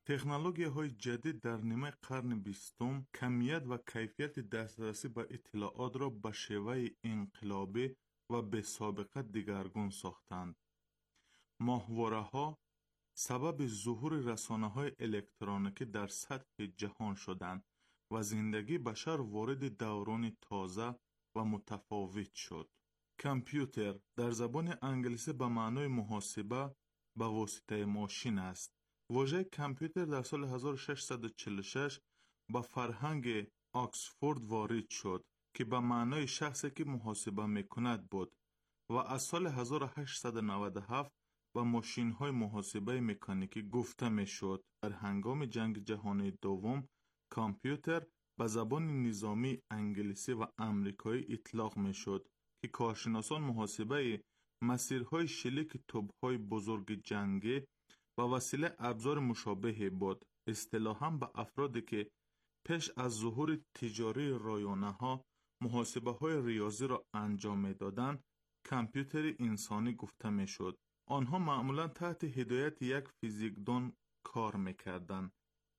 تکنولوژی‌های جدید در نیمه قرن بیستم کمیت و کیفیت دسترسی به اطلاعات را به شیوه انقلابی و به سابقه دگرگون ساختند. ماهواره‌ها سبب ظهور رسانه‌های الکترونیکی در سطح جهان شدند و زندگی بشر وارد دوران تازه و متفاوت شد. کامپیوتر در زبان انگلیسی به معنای محاسبه به واسطه ماشین است. واژه کامپیوتر در سال 1646 به فرهنگ آکسفورد وارد شد که به معنای شخصی که محاسبه میکند بود و از سال 1897 به ماشین‌های محاسبه مکانیکی گفته میشد. در هنگام جنگ جهانی دوم کامپیوتر به زبان نظامی انگلیسی و آمریکایی اطلاق میشد که کارشناسان محاسبه مسیرهای شلیک توپ‌های بزرگ جنگی به وسیله ابزار مشابه بود. اصطلاحاً به افرادی که پیش از ظهور تجاری رایانه‌ها محاسبه‌های ریاضی را انجام می‌دادند کامپیوتر انسانی گفته میشد. آنها معمولاً تحت هدایت یک فیزیکدان کار می‌کردند.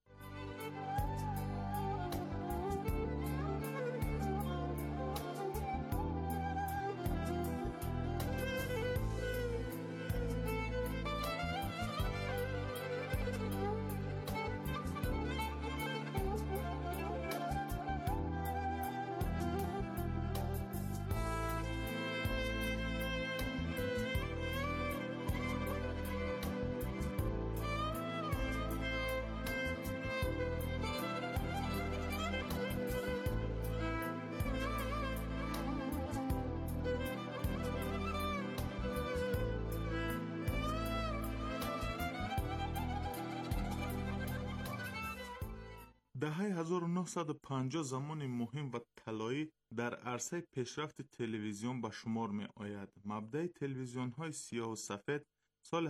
دهه 1950 زمان مهم و طلایی در عرصه پیشرفت تلویزیون به شمار می آید. مبدأ تلویزیون های سیاه و سفید سال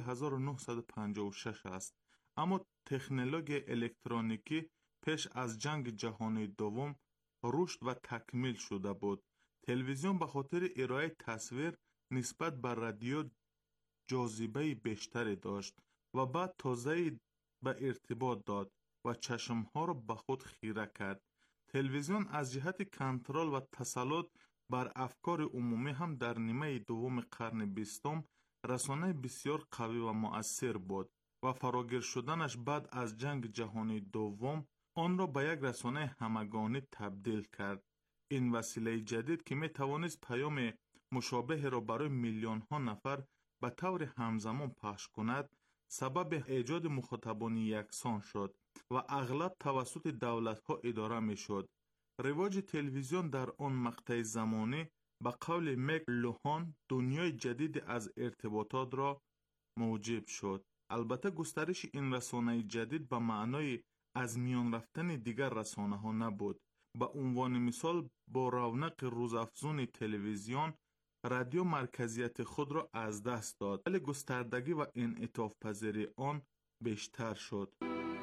1956 است. اما تکنولوژی الکترونیکی پیش از جنگ جهانی دوم رشد و تکمیل شده بود. تلویزیون به خاطر ارائه تصویر نسبت به رادیو جاذبه بیشتری داشت و بعد تازه به ارتباط داد و چشمها را به خود خیره کرد. تلویزیون از جهت کنترل و تسلط بر افکار عمومی هم در نیمه دوم قرن بیستم رسانه بسیار قوی و مؤثر بود و فراگیر شدنش بعد از جنگ جهانی دوم آن را به یک رسانه همگانی تبدیل کرد. این وسیله جدید که می توانست پیام مشابه را برای میلیون ها نفر به طور همزمان پخش کند سبب ایجاد مخاطبان یکسان شد و اغلب توسط دولت‌ها اداره می‌شد. رواج تلویزیون در آن مقطع زمانی به قول مک لوهان دنیای جدید از ارتباطات را موجب شد. البته گسترش این رسانه جدید به معنای از میان رفتن دیگر رسانه‌ها نبود. به عنوان مثال با رونق روزافزون تلویزیون رادیو مرکزیت خود را از دست داد ولی گستردگی و انعطاف پذیری آن بیشتر شد.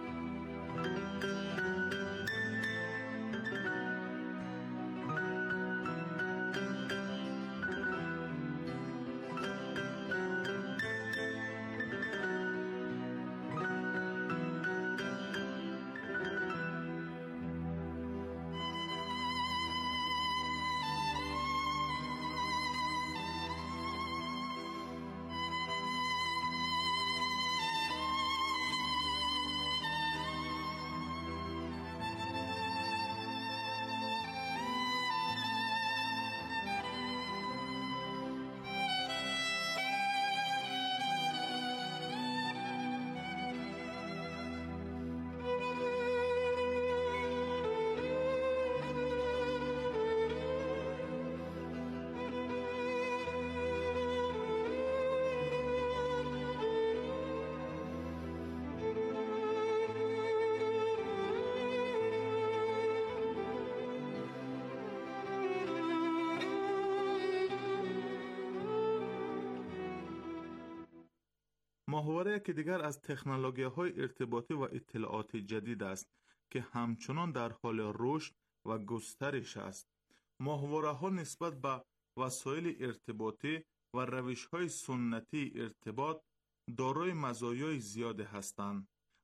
ماهواره که دیگر از تکنولوژی‌های ارتباطی و اطلاعات جدید است که همچنان در حال رشد و گسترش است. ماهواره‌ها نسبت به وسایل ارتباطی و روش‌های سنتی ارتباط دارای مزایای زیادی هستند.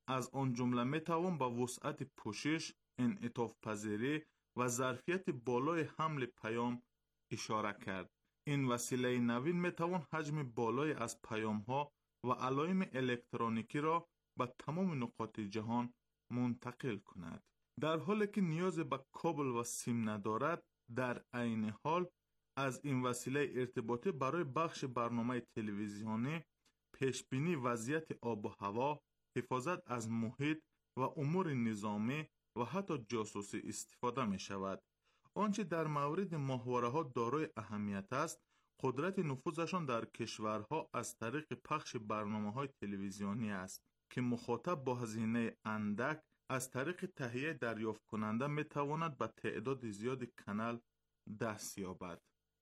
از آن جمله میتوان به وسعت پوشش، انعطاف پذیری و ظرفیت بالای حمل پیام اشاره کرد. این وسیله نوین میتوان حجم بالای از پیام ها و علائم الکترونیکی را به تمام نقاط جهان منتقل کند. در حالی که نیاز به کابل و سیم ندارد، در عین حال از این وسیله ارتباطی برای بخش برنامه تلویزیونی، پیشبینی وضعیت آب و هوا، حفاظت از محیط و امور نظامی و حتی جاسوسی استفاده می شود. آنچه در مورد ماهواره‌ها دارای اهمیت است، قدرت نفوذشان در کشورها از طریق پخش برنامه‌های تلویزیونی است که مخاطب با هزینه اندک از طریق تهیه دریافت کننده می تواند به تعداد زیاد کانال دست یابد.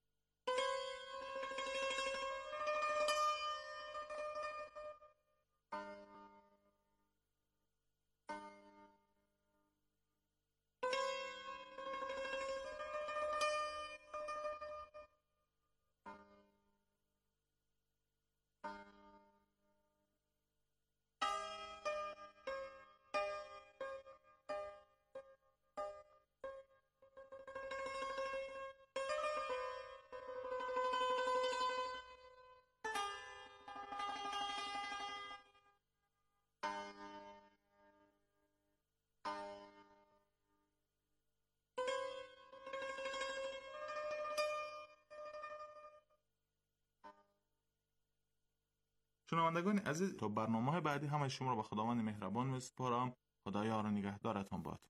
شنوندگان عزیز، تا برنامه بعدی همه شما را به خداوند مهربان می‌سپارم. خدا یار و نگهدارتان باد.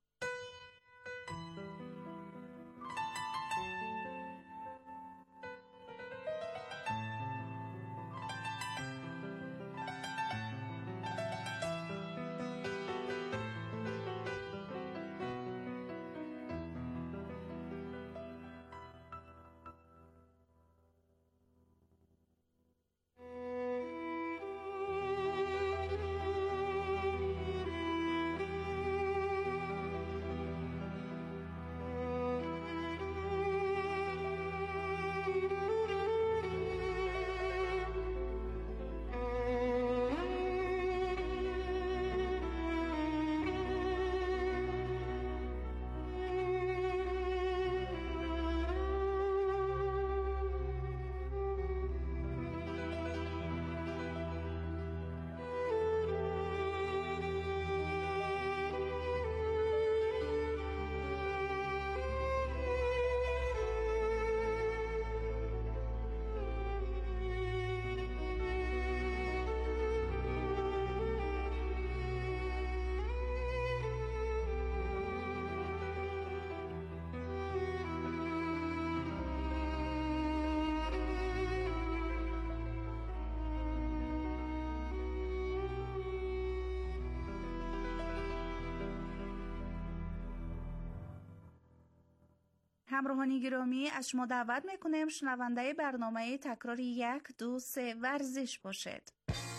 همراهان گرامی، از شما دعوت میکنیم شنونده برنامه تکرار 1، 2، 3 ورزش باشید.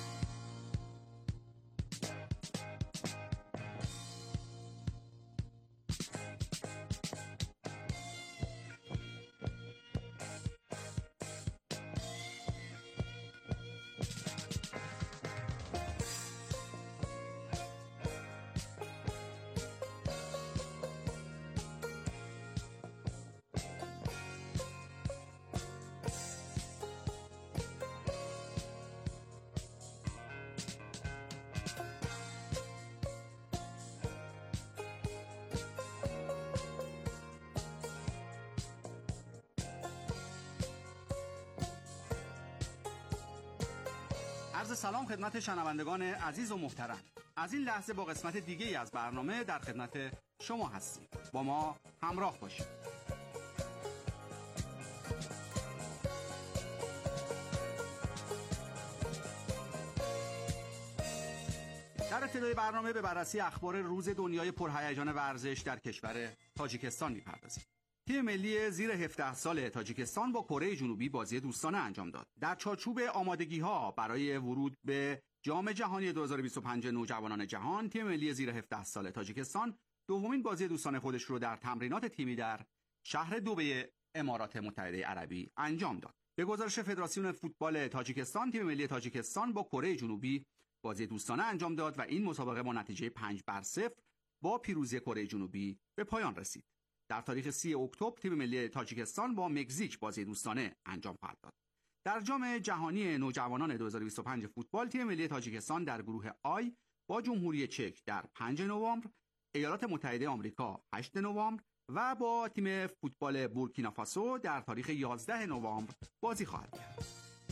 عرض سلام خدمت شنوندگان عزیز و محترم. از این لحظه با قسمت دیگه از برنامه در خدمت شما هستیم. با ما همراه باشید. در ابتدای برنامه به بررسی اخبار روز دنیای پرهیجان ورزش در کشور تاجیکستان می‌پردازیم. تیم ملی زیر 17 سال تاجیکستان با کره جنوبی بازی دوستانه انجام داد. در چارچوب آمادگی‌ها برای ورود به جام جهانی 2025 نوجوانان جهان، تیم ملی زیر 17 سال تاجیکستان دومین بازی دوستانه خودش رو در تمرینات تیمی در شهر دوبه امارات متحده عربی انجام داد. به گزارش فدراسیون فوتبال تاجیکستان، تیم ملی تاجیکستان با کره جنوبی بازی دوستانه انجام داد و این مسابقه با نتیجه 5-0 با پیروزی کره جنوبی به پایان رسید. در تاریخ 30 اکتبر تیم ملی تاجیکستان با مکزیک بازی دوستانه انجام خواهد داد. در جام جهانی نوجوانان 2025 فوتبال تیم ملی تاجیکستان در گروه آی با جمهوری چک در 5 نوامبر، ایالات متحده آمریکا 8 نوامبر و با تیم فوتبال بورکینافاسو در تاریخ 11 نوامبر بازی خواهد کرد.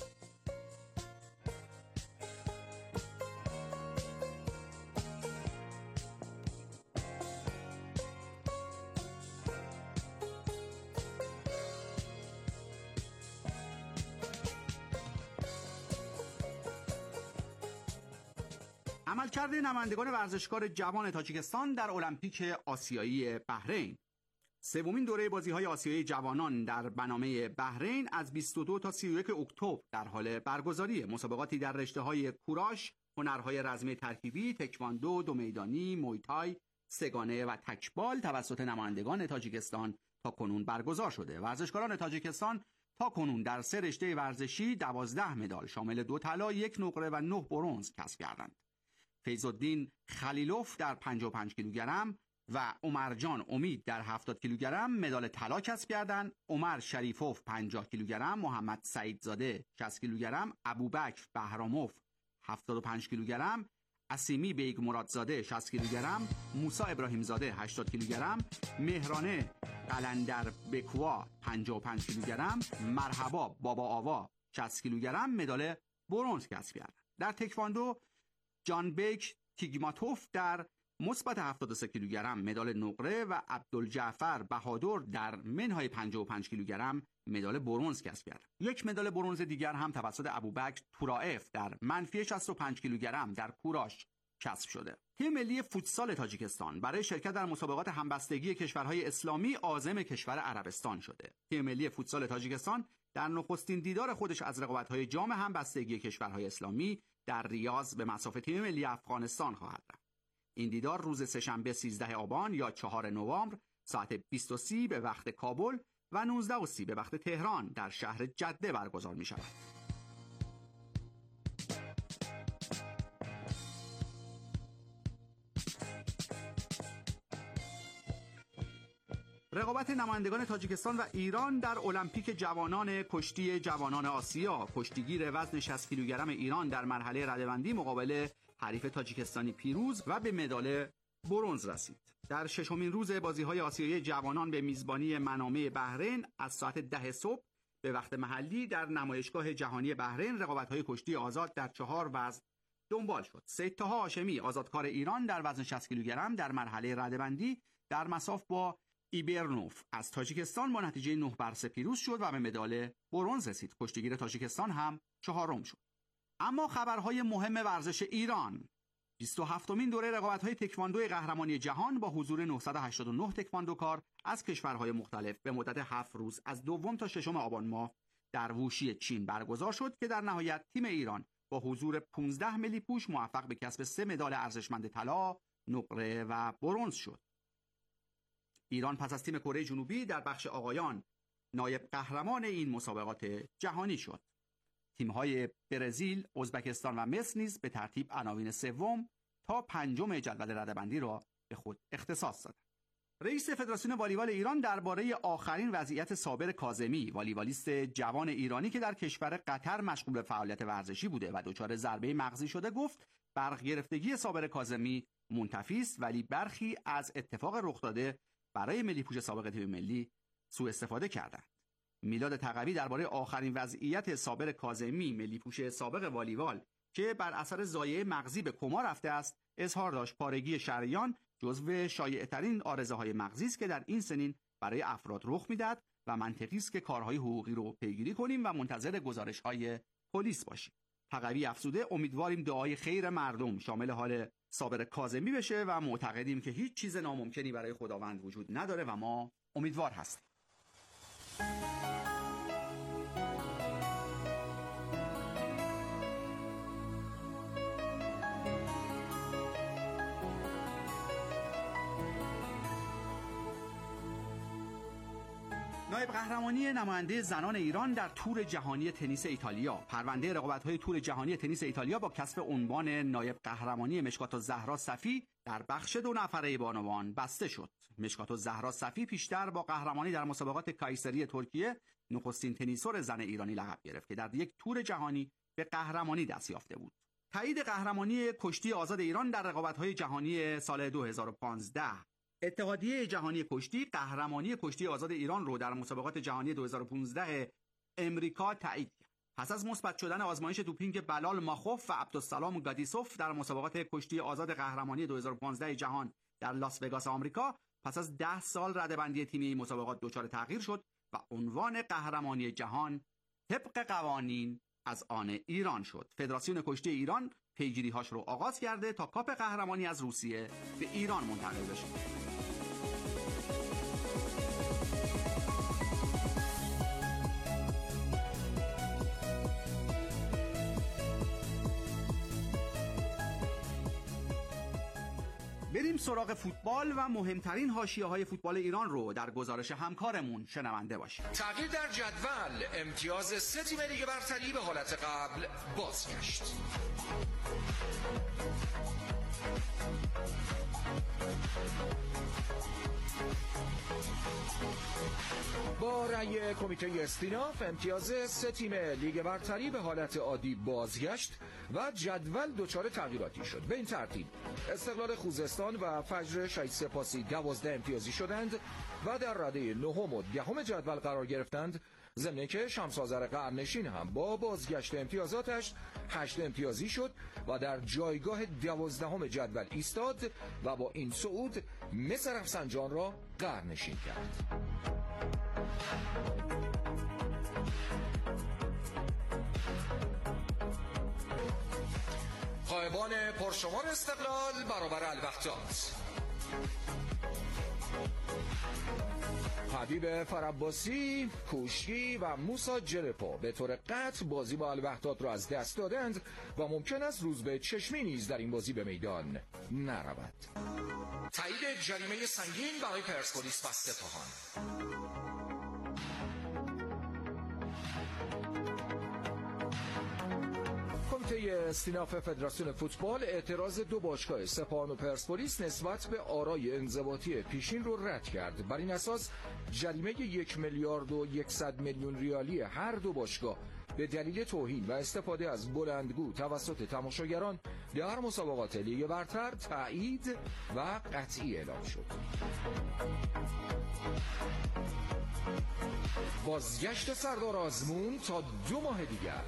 عملکرد نمایندگان ورزشکار جوان تاجیکستان در المپیک آسیایی بحرین. سومین دوره بازی‌های آسیایی جوانان در بنامه بحرین از 22 تا 31 اکتبر در حال برگزاری مسابقاتی در رشته‌های کوراش، هنرهای رزمی ترکیبی، تکواندو، دو میدانی، مویتای، سگانه و تکبال توسط نمایندگان تاجیکستان تا کنون برگزار شده. ورزشکاران تاجیکستان تا کنون در 3 رشته ورزشی 12 مدال شامل 2 طلا، 1 نقره و 9 برنز کسب کردند. فیض‌الدین خلیلوف در 55 کیلوگرم و عمرجان امید در 70 کیلوگرم مدال طلا کسب کردند. عمر شریفوف 50 کیلوگرم، محمد سعیدزاده 60 کیلوگرم، ابوبکر بهراموف 75 کیلوگرم، اسیمی بیگ مرادزاده 60 کیلوگرم، موسی ابراهیم زاده 80 کیلوگرم، مهرانه قلندر بکوا 55 کیلوگرم، مرحبا بابا آوا 60 کیلوگرم مدال برنز کسب کردند. در تکواندو جان بیک تیگماتوف در مثبت 73 کیلوگرم مدال نقره و عبدالجعفر بهادر در منهای 55 کیلوگرم مدال برنز کسب کرد. 1 مدال برنز دیگر هم توسط ابوبکر تورائف در منفی 65 کیلوگرم در کوراش کسب شده. تیم ملی فوتسال تاجیکستان برای شرکت در مسابقات همبستگی کشورهای اسلامی عازم کشور عربستان شده. تیم ملی فوتسال تاجیکستان در نخستین دیدار خودش از رقابت‌های جام همبستگی کشورهای اسلامی در ریاض به مصاف تیم ملی افغانستان خواهد رفت. این دیدار روز سه‌شنبه 13 آبان یا 4 نوامبر ساعت 20:30 به وقت کابل و 19:30 به وقت تهران در شهر جده برگزار می شود. رقابت نمایندگان تاجیکستان و ایران در المپیک جوانان کشتی جوانان آسیا. کشتیگیر وزن 60 کیلوگرم ایران در مرحله رده‌بندی مقابل حریف تاجیکستانی پیروز و به مدال برنز رسید. در 6مین روز بازی‌های آسیایی جوانان به میزبانی منامه بحرین از ساعت 10 صبح به وقت محلی در نمایشگاه جهانی بحرین رقابت‌های کشتی آزاد در 4 وزن دنبال شد. سید طه هاشمی آزادکار ایران در وزن 60 کیلوگرم در مرحله رده‌بندی در مصاف با ایبرنوف از تاجیکستان با نتیجه 9-3 پیروز شد و به مدال برنز رسید. کشتیگیر تاجیکستان هم 4م شد. اما خبرهای مهم ورزش ایران. 27مین دوره رقابت‌های تکواندو قهرمانی جهان با حضور 989 تکواندوکار از کشورهای مختلف به مدت 7 روز از 2 تا 6 آبان ماه در ووشی چین برگزار شد که در نهایت تیم ایران با حضور 15 ملی پوش موفق به کسب 3 مدال ارزشمند طلا، نقره و برنز شد. ایران پس از تیم کره جنوبی در بخش آقایان نایب قهرمان این مسابقات جهانی شد. تیم‌های برزیل، ازبکستان و مصر نیز به ترتیب عناوین 3 تا 5 جدول رده‌بندی را به خود اختصاص دادند. رئیس فدراسیون والیبال ایران درباره آخرین وضعیت صابر کاظمی، والیبالیست جوان ایرانی که در کشور قطر مشغول به فعالیت ورزشی بوده و دچار ضربه مغزی شده گفت برق گرفتگی صابر کاظمی منتفی است، ولی برخی از اتفاق رخ داده برای ملی پوش سابق تیم ملی سوء استفاده کردند. میلاد تقوی درباره آخرین وضعیت صابر کاظمی، ملی پوش سابق والیبال که بر اثر ضایعه مغزی به کما رفته است، اظهار داشت پارگی شریان جزو شایع‌ترین عارضه‌های مغزی است که در این سنین برای افراد رخ می‌دهد و منطقی است که کارهای حقوقی رو پیگیری کنیم و منتظر گزارش‌های پلیس باشیم. تقوی افزوده امیدواریم دعای خیر مردم شامل حال صابر کاظمی بشه و معتقدیم که هیچ چیز ناممکنی برای خداوند وجود نداره و ما امیدوار هستیم. نایب قهرمانی نماینده زنان ایران در تور جهانی تنیس ایتالیا. پرونده رقابت‌های تور جهانی تنیس ایتالیا با کسب عنوان نایب قهرمانی مشکات الزهرا صفی در بخش 2 نفره بانوان بسته شد. مشکات الزهرا صفی پیشتر با قهرمانی در مسابقات کایسری ترکیه نخستین تنیسور زن ایرانی لقب گرفت که در یک تور جهانی به قهرمانی دست یافته بود. تایید قهرمانی کشتی آزاد ایران در رقابت‌های جهانی سال 2015. اتحادیه جهانی کشتی قهرمانی کشتی آزاد ایران رو در مسابقات جهانی 2015 امریکا تایید کرد. پس از مثبت شدن آزمایش دوپینگ بلال ماخوف و عبدالسلام گادیسوف در مسابقات کشتی آزاد قهرمانی 2015 جهان در لاس وگاس آمریکا، پس از 10 سال رده‌بندی تیمی این مسابقات دچار تغییر شد و عنوان قهرمانی جهان طبق قوانین از آن ایران شد. فدراسیون کشتی ایران پیگیری‌هاش رو آغاز کرده تا کاپ قهرمانی از روسیه به ایران منتقل بشه. بریم سراغ فوتبال و مهمترین حاشیه‌های فوتبال ایران رو در گزارش همکارمون شنونده باشیم. تغییر در جدول، امتیاز 3 تیم لیگ برتری به حالت قبل بازگشت. با رأی کمیته استیناف امتیاز 3 تیم لیگ برتری به حالت عادی بازگشت و جدول دچار تغییراتی شد. به این ترتیب استقلال خوزستان و فجر شهید سپاسی 12 امتیازی شدند و در رده 9 و 10 جدول قرار گرفتند، ضمن که شمس آذر قرنشین هم با بازگشت امتیازاتش 8 امتیازی شد و در جایگاه 12 جدول ایستاد و با این صعود مس رفسنجان را قرنشین کرد. غایبان پرشمار استقلال برابر الوحدات. حبیب فرعباسی، کوشکی و موسی جرپو به طور قطع بازی با الوحدات را از دست دادند و ممکن است روزبه چشمی نیز در این بازی به میدان نرود. تایید جریمه سنگین برای پرسپولیس و سپاهان. کمیته استیناف فدراسیون فوتبال اعتراض 2 باشگاه سپاهان و پرسپولیس نسبت به آرای انضباطی پیشین رو رد کرد. بر این اساس جریمه 1 میلیارد و 100 میلیون ریالی هر 2 باشگاه به دلیل توهین و استفاده از بلندگو توسط تماشاگران در مسابقات لیگ برتر تایید و قطعی اعلام شد. بازگشت سردار آزمون تا 2 ماه دیگر.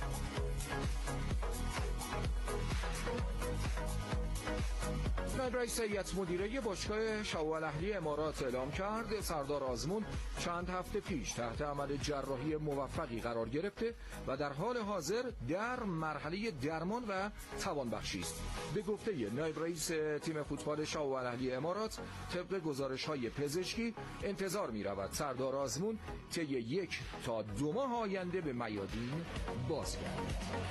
نایب رئیس هیئت مدیره باشگاه شوالاهلی امارات اعلام کرد سردار آزمون چند هفته پیش تحت عمل جراحی موفقی قرار گرفته و در حال حاضر در مرحله درمان و توانبخشی است. به گفته نایب رئیس تیم فوتبال شوالاهلی امارات، طبق گزارش‌های پزشکی انتظار می‌رود سردار آزمون طی 1 تا 2 ماه آینده به میادین بازگردد.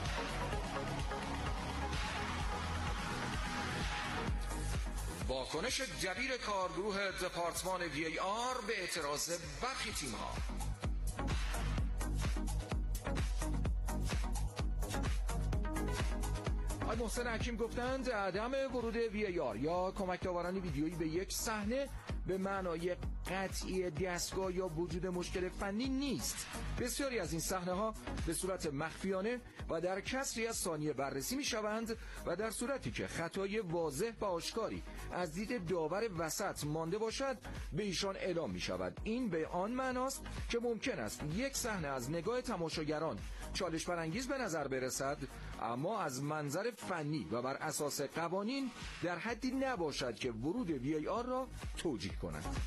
واکنش دبیر کارگروه دپارتمان VAR به اعتراض برخی تیم‌ها. آقای محسن حکیم گفتند عدم ورود VAR یا کمک داوران ویدیویی به یک صحنه به معنای قطعی دستگاه یا وجود مشکل فنی نیست. بسیاری از این صحنه‌ها به صورت مخفیانه و در کسری از ثانیه بررسی می‌شوند و در صورتی که خطای واضح و آشکاری از دید داور وسط مانده باشد به ایشان اعلام می‌شود. این به آن معناست که ممکن است یک صحنه از نگاه تماشاگران چالش برانگیز به نظر برسد، اما از منظر فنی و بر اساس قوانین در حدی نباشد که ورود VAR را توجیه کند.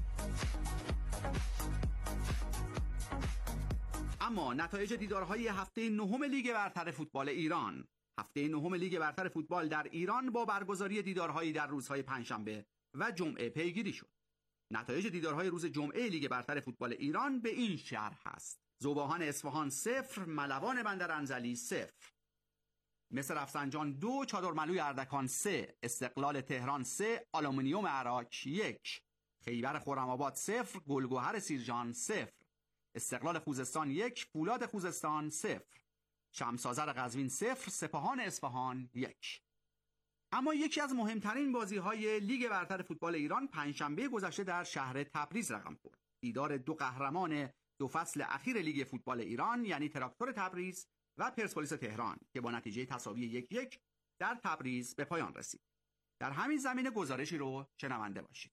اما نتایج دیدارهای هفته 9 لیگ برتر فوتبال ایران. هفته 9 لیگ برتر فوتبال در ایران با برگزاری دیدارهایی در روزهای پنجشنبه و جمعه پیگیری شد. نتایج دیدارهای روز جمعه لیگ برتر فوتبال ایران به این شرح است: ذوباهن اصفهان 0، ملوان بندر انزلی 0، مس رفسنجان 2، چادرملوی اردکان 3، استقلال تهران 3، آلومینیوم عراق 1، خیبر خرم‌آباد 0، گلگهر سیرجان 0، استقلال خوزستان 1، فولاد خوزستان 0، شمس‌آذر قزوین 0، سپاهان اصفهان 1. اما یکی از مهمترین بازی‌های لیگ برتر فوتبال ایران پنجشنبه گذشته در شهر تبریز رقم خورد. دیدار دو قهرمان دو فصل اخیر لیگ فوتبال ایران، یعنی تراکتور تبریز و پرسپولیس تهران، که با نتیجه تساوی 1-1 در تبریز به پایان رسید. در همین زمینه گزارشی رو شنونده باشید.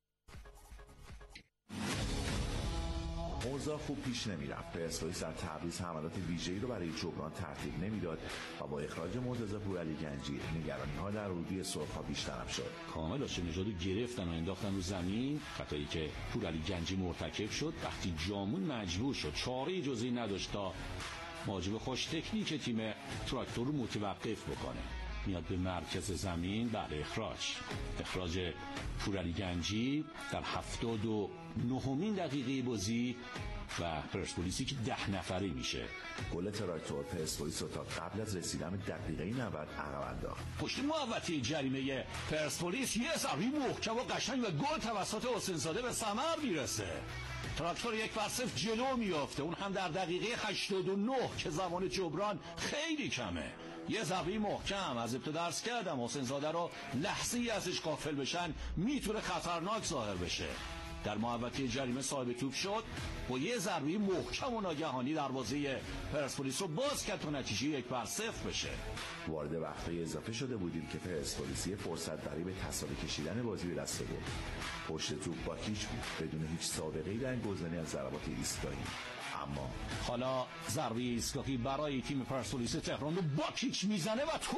اوضاع خوب پیش نمیرفت. پرسپولیس در تبریز حملات ویژه‌ای رو برای جبران ترتیب نمیداد و با اخراج مرتضی پورعلی گنجی نگرانی‌ها در ورودی سرخ‌ها بیشتر شد. کامل آشنژادو گرفتن و انداختن رو زمین، خطایی که پورعلی گنجی مرتکب شد. وقتی جامون مجبور شد چاره‌ای جز این نداشت تا مهاجم خوش تکنیک تیم تراکتور رو متوقف بکنه. میاد به مرکز زمین بعد اخراج پورعلی گنجی در 79مین دقیقه بازی و پرسپولیسی که 10 نفره میشه. گل تراکتور پرسپولیس رو تا قبل از رسیدن به دقیقه 90 عقب انداخت. پشت محوطه جریمه پرسپولیس یه ضربه محکم و قشنگ و گل توسط حسین‌زاده به ثمر میرسه. تراکتور 1-0 جلو میافته، اون هم در دقیقه 89 که زمان جبران خیلی کمه. یه ضربه محکم از ابتدا درس کردم حسین‌زاده رو لحظه‌ای ازش غافل بشن میتونه خطرناک ظاهر بشه. در محوطه جریمه صاحب توپ شد، با یه ضربه محکم و ناگهانی دروازه پرسپولیس رو باز کرد تا نتیجه 1-0 بشه. وارد وقت‌های اضافه شده بودیم که پرسپولیس فرصت برای به تساوی کشیدن بازی به دست آورد. پشت توپ با کیچ بود، بدون هیچ سابقه‌ای در گلزنی از ضربات ایستگاهی. اما حالا ضربه ایستگاهی برای تیم پرسپولیس تهران رو با کیچ میزنه و توی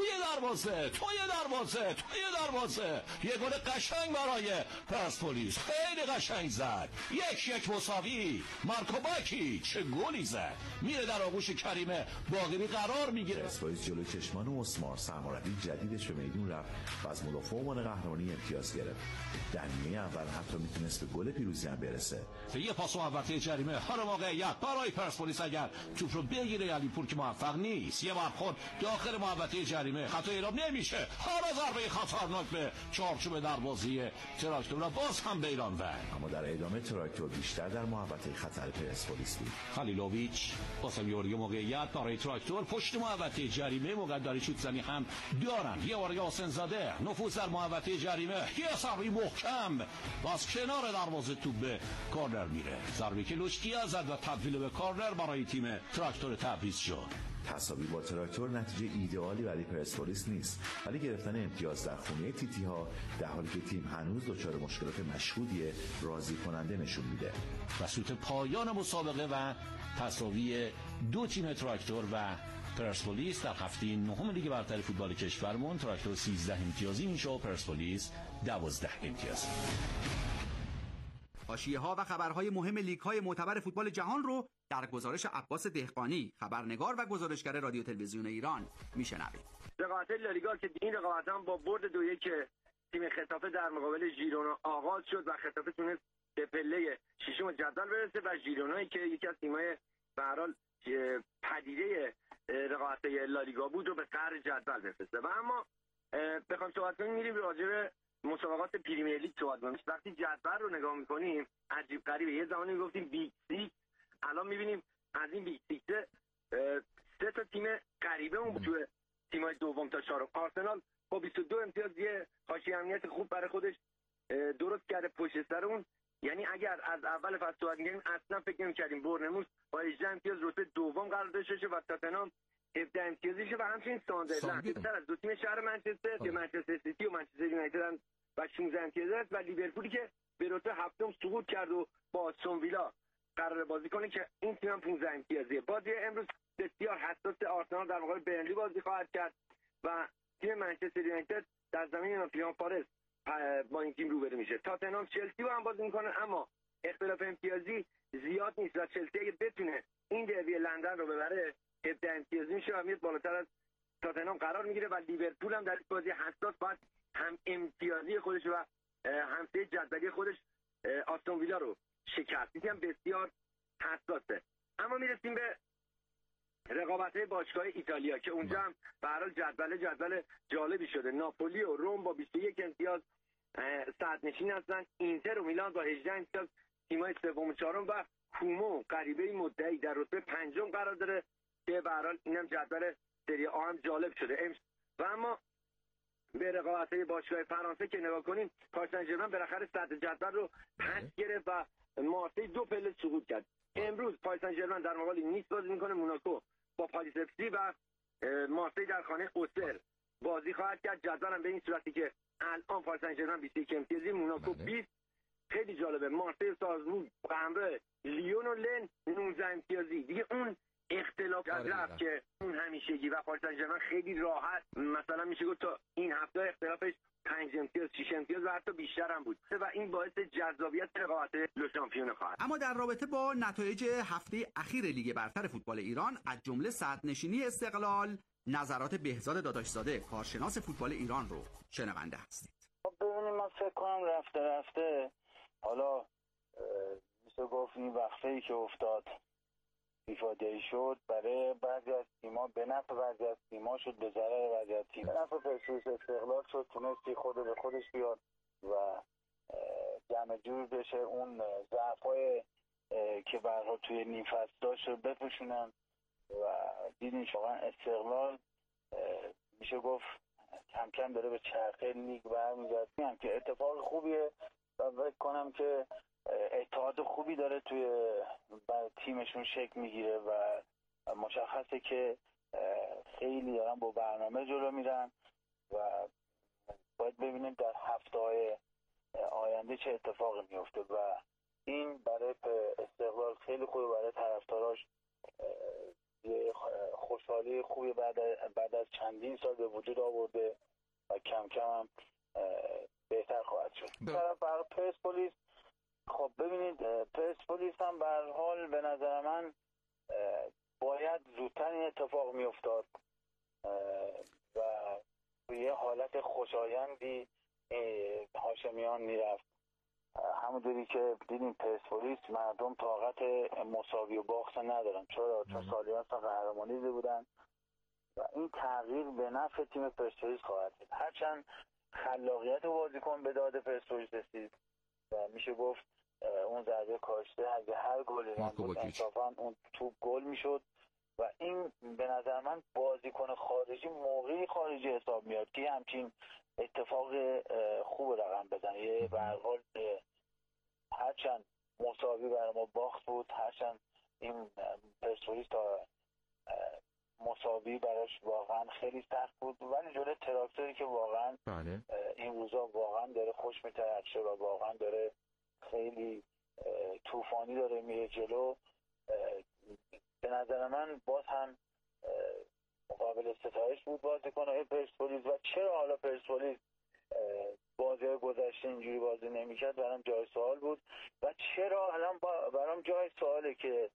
دروازه یه گل قشنگ برای پرسپولیس، خیلی قشنگ زد. 1-1 مساوی. مارکو باکی چه گلی زد، میره در آغوش کریم باقری قرار میگیره. پرسپولیس جلوی چشمان اسمار سرمربی جدیدش به میدون رفت و از مدافع عنوان قهرمانی امتیاز گرفت. در نیمه اول حتی میتونست به گل پیروزی هم برسه. یه پاس محوطه جریمه، هر موقعیت برای پرسپولیس اگر توپ رو بگیره علیپور که موفق نیست. یه بار خود داخل محوطه جریمه، خطا اعلام نمیشه. هر ضربه خطرناک به چارچوب دروازه تراکتور و باز هم به ایران ور. اما در ادامه تراکتور بیشتر در محوطه خطر پرسپولیس بود. خلیلوویچ واسه یه موقعیت برای تراکتور پشت محوطه جریمه، مقداری شوت زنی هم دارن. یه بار حسین‌زاده نفوذ در محوطه جریمه، یه ضربه محکم باز کنار دروازه توپ به کورنر میره. ضربه که لوشکیا زد و تبدیل به کورنر برای تیم تراکتور تبریز شد. تساوی با تراکتور نتیجه ایدئالی برای پرسپولیس نیست، ولی گرفتن امتیاز در خونه تیتی ها در حالی که تیم هنوز دچار مشکلات مشهودی راضی کننده نشون میده. و سوت پایان مسابقه و تساوی دو تیم تراکتور و پرسپولیس در هفته 9 لیگ برتر فوتبال کشورمون، تراکتور 13 امتیازی میشه و پرسپولیس 12 امتیازی. حاشیه‌ها و خبرهای مهم لیگ‌های معتبر فوتبال جهان رو در گزارش عباس دهقانی، خبرنگار و گزارشگر رادیو تلویزیون ایران میشنوید. رقابت لالیگا که این رقابت هم با برد 2-1 تیم خطافه در مقابل ژیرونا آغاز شد و خطافه تونست به پله ششم جدول برسه و ژیرونایی که یکی از تیم‌های به هر حال پدیده رقابت لالیگا بود رو به قهر جدول بفرسته. و اما بخوام صحبت کنیم میریم راجع به مسابقات پریمیر لیگ صحبت کنیم. وقتی جدول رو نگاه می‌کنیم عجیب غریبه. یه زمانی میگفتیم بیگ سیکس، الان می‌بینیم از این بیگ سیکس 3 تا تیم غریبه اون تو تیم‌های دوم تا چهارم. آرسنال با 22 امتیاز یه حاشیه امنیت خوب برای خودش درست کرده پشت سر اون. یعنی اگر از اول فصل صحبت می‌کنیم اصلا فکر نمی‌کردیم بورنموث با 18 امتیاز رتبه دوم قرار داشته باشه و تاتنهام 17 امتیازیشه و همچنین ساندرلند بیشتر از دو تیم شهر منچستر که منچستر سیتی و منچستر یونایتد و 16 امتیاز است و لیورپولی که به رتبه هفتم سقوط کرد و با استون ویلا قرار بازی کنه که این تیم هم 15 امتیازیه. بازی امروز بسیار حساس، آرسنال در مقابل برنلی بازی خواهد کرد و تیم منچستر یونایتد در زمین ناتینگهام فارست با این تیم روبرو میشه. تاتنهام چلسی رو هم بازی میکنه اما اختلاف امتیازی زیاد نیست و چلسی اگه بتونه این دربی لندن رو ببره 17 امتیازی میشه و میاد بالاتر از تاتنهام قرار میگیره و لیورپول هم در بازی حساس باید هم امتیازی خودش و همسایه جدولی خودش آستون ویلا رو شکست. این هم بسیار حساسه. اما میرسیم به رقابت‌های باشگاه ایتالیا که اونجا هم به هر حال جدول جالبی شده. ناپولی و روم با 21 امتیاز صدرنشین هستن. اینتر و میلان با 18 امتیاز تیم‌های سوم و چهارم و کومو غریبه مدعی در رتبه پنجم قرار داره که به هر حال اینم جدول سری آ هم جالب شده. و اما به رقابت‌های باشگاه فرانسه که نگاه کنیم، پاریس سن ژرمن بالاخره صدر جدول رو پس گرفت و مارسی 2 پله سقوط کرد. امروز پاریس سن ژرمن در مقابل نیس بازی می‌کنه، موناکو با پاریس اف سی و مارسی در خانه اوسر بازی خواهد کرد. جدول هم به این صورتی که الان پاریس سن ژرمن 21 امتیازی، موناکو 20. خیلی جالبه، مارسی و سازمون به همراه لیون و لن 19 امتیازی. دیگه اون اختلاف از رفت که اون همیشگی و پاریس سن ژرمن خیلی راحت مثلا میشه گفت تا این هفته اختلافش 5 امتیاز 6 امتیاز و حتی بیشتر هم بود و این باعث جذابیت رقابت لو شامپیون خواهد. اما در رابطه با نتایج هفته اخیر لیگ برتر فوتبال ایران، از جمله صدرنشینی استقلال، نظرات بهزاد داداشزاده کارشناس فوتبال ایران رو شنونده هستید. ببینیم، من فکر کنم رفته حالا میشه گفت این وقفه‌ای که افتاد فیفا دی شد برای بعضی از تیم‌ها به نفع بعضی از تیم‌ها شد، به ضرر بعضی از تیم‌ها. به نفع پرسپولیس استقلال شد، تونستی خود به خودش بیاد و جمع جور بشه، اون ضعف‌های که به هر حال توی نیم فصل داشت رو بپوشونن و دیدین واقعا استقلال میشه گفت کم کم داره به چرخه لیگ برمیگرده. میگم که اتفاق خوبیه و فکر کنم که اتحاد خوبی داره توی تیمشون شکل میگیره و مشخصه که خیلی دارن با برنامه جلو میرن و باید ببینیم در هفته‌های آینده چه اتفاقی میفته و این برای استقلال خیلی خوبه، برای طرفداراش یه خوشحالی خوبی بعد از چندین سال به وجود آورده و کم کم هم بهتر خواهد شد. طرف برای پرسپولیس، خب ببینید پرسپولیس هم به هر حال به نظر من باید زودتر این اتفاق میافتاد و یه حالت خوشایندی هاشمیان میرفت. همونجوری که دیدیم پرسپولیس مردم طاقت مساوی و باخت ندارن، چون سالیان قهرمانی بودن و این تغییر به نفع تیم پرسپولیس خواهد بود. هرچند خلاقیت بازیکن به داد پرسپولیس رسید و میشه گفت اون ضربه کاشته اگه هر گلی بود انصافا اون توپ گل میشد و این به نظر من بازیکن خارجی موقعی خارجی حساب میاد که همچین اتفاق خوب رقم بزنه. یه به هر حال هرچند مساوی برای ما باخت بود، هرچند این پرسپولیس تا مساوی براش واقعا خیلی سخت بود، ولی جلوی تراکتوری که واقعا این روزا واقعا داره خوش میترخشه و واقعا داره خیلی طوفانی داره میره جلو، به نظر من باز هم مقابل ستایش بود بازیکن‌های پرسپولیس. و چرا حالا پرسپولیس بازی‌های گذشته اینجوری بازی نمی‌کرد برام جای سوال بود و چرا الان برام جای سواله که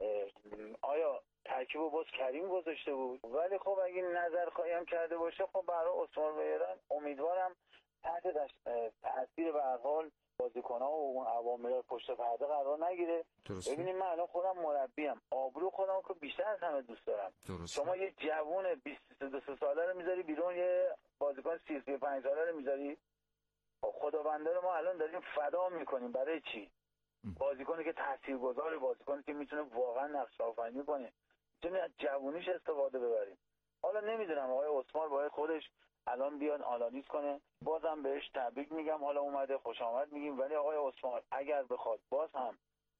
آیا ترکیبو باز کریم گذاشته بود. ولی خب اگه نظر خواهی هم کرده باشه، خب برای عثمان ویران امیدوارم تحت تاثیر به هر حال بازیکن‌ها و اون عوامل پشت پرده قرار نگیره. ببینید من الان خودم مربیم، آبرو خودم که بیشتر از همه دوست دارم. شما یه جوون 22 ساله رو میذاری بیرون، یه بازیکن 35 ساله رو میذاری، خداونده رو ما الان داریم فدا میکنیم. برای چی؟ بازیکنی که تاثیرگذاره، بازیکنی که میتونه واقعا نقش آفرینی کنه، میتونه از جوونیش استفاده ببریم. حالا نمیدونم آقای عثمان باید خودش الان بیان آنالیز کنه، بازم بهش تبریک میگم، حالا اومده خوش آمد میگیم، ولی آقای عثمان اگر بخواد باز هم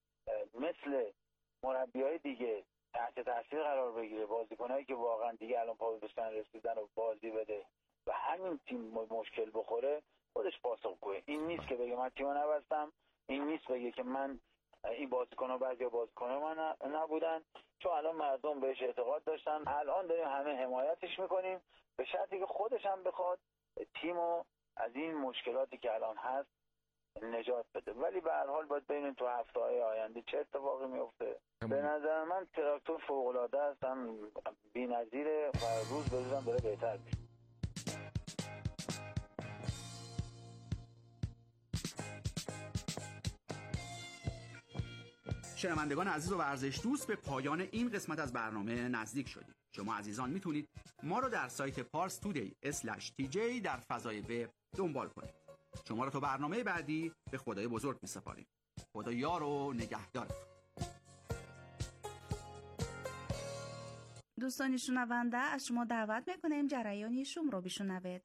مثل مربیای دیگه تحت تاثیر قرار بگیره، بازیکنایی که واقعا دیگه الان پا به سن رسیدن و بازی بده و همین تیم مشکل بخوره، خودش پاسخگوه. این نیست که بگه من تیمو نبستم، این نیست بگه که من این بازیکن‌ها بعضی بازیکن‌ها من نبودن، چون الان مردم بهش اعتقاد داشتن. الان داریم همه حمایتش میکنیم به شرطی که خودش هم بخواد تیمو از این مشکلاتی که الان هست نجات بده. ولی به هر حال باید ببینیم تو هفته‌های آینده چه اتفاقی میفته. به نظر من تراکتور فوق‌العاده است، هم بی‌نظیره و روز به روز هم داره بهتر میشه. شنوندگان عزیز و ورزش دوست، به پایان این قسمت از برنامه نزدیک شدیم. شما عزیزان میتونید ما رو در سایت parstoday.tj در فضای وب دنبال کنید. شما را تا برنامه بعدی به خدای بزرگ می‌سپاریم. خدا یار و نگهدار. دوستان شنونده، از شما دعوت میکنیم جریان شوم رو بشنوید.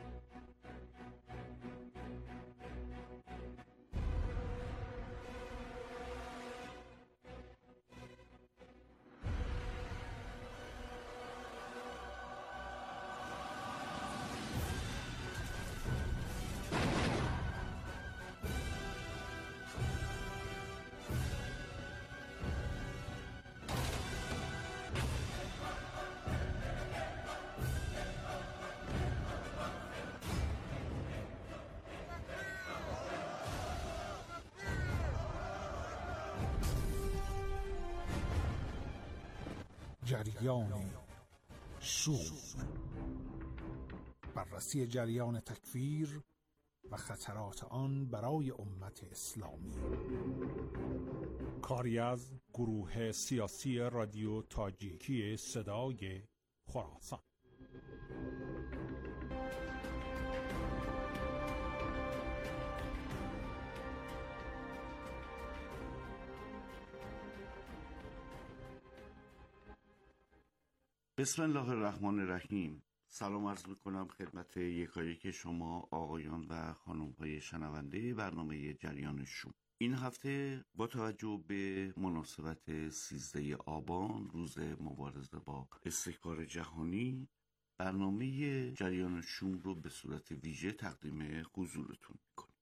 جریان شوم، بررسی جریان تکفیر و خطرات آن برای امت اسلامی. کاری از گروه سیاسی رادیو تاجیکی صدای خراسان. بسم الله الرحمن الرحیم. سلام عرض میکنم خدمت یکایک شما آقایان و خانم‌های شنونده برنامه جریان شوم. این هفته با توجه به مناسبت 13 آبان، روز مبارزه با استکبار جهانی، برنامه جریان شوم رو به صورت ویژه تقدیم حضورتون میکنم.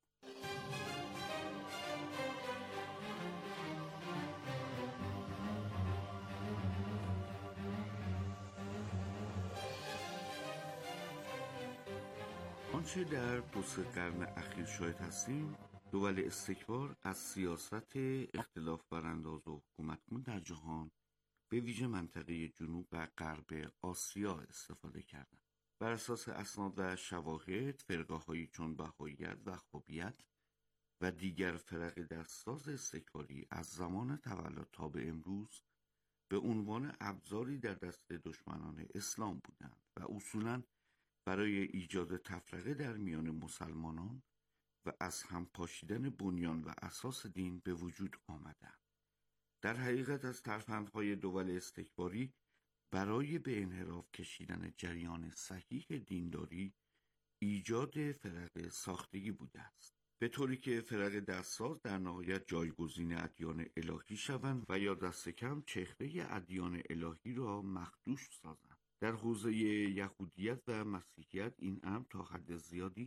آنچه در 2-3 قرن اخیر شاهد هستیم، دول استکبار از سیاست اختلاف برانداز و حکومتگون در جهان به ویژه منطقه جنوب و غرب آسیا استفاده کردند. بر اساس اسناد و شواهد، فرقه‌هایی چون بهائیت و وهابیت و دیگر فرق دستساز استکباری از زمان تولد تا به امروز به عنوان ابزاری در دست دشمنان اسلام بودند و اصولاً برای ایجاد تفرقه در میان مسلمانان و از هم پاشیدن بنیان و اساس دین به وجود آمدند. در حقیقت از ترفندهای دول استکباری برای به انحراف کشیدن جریان صحیح دینداری ایجاد فرق ساختگی بوده است، به طوری که فرق دستساز در نهایت جایگزین ادیان الهی شوند و یا دست کم چهره ادیان الهی را مخدوش سازند. در حوزه یهودیت و مسیحیت این امر تا حد زیادی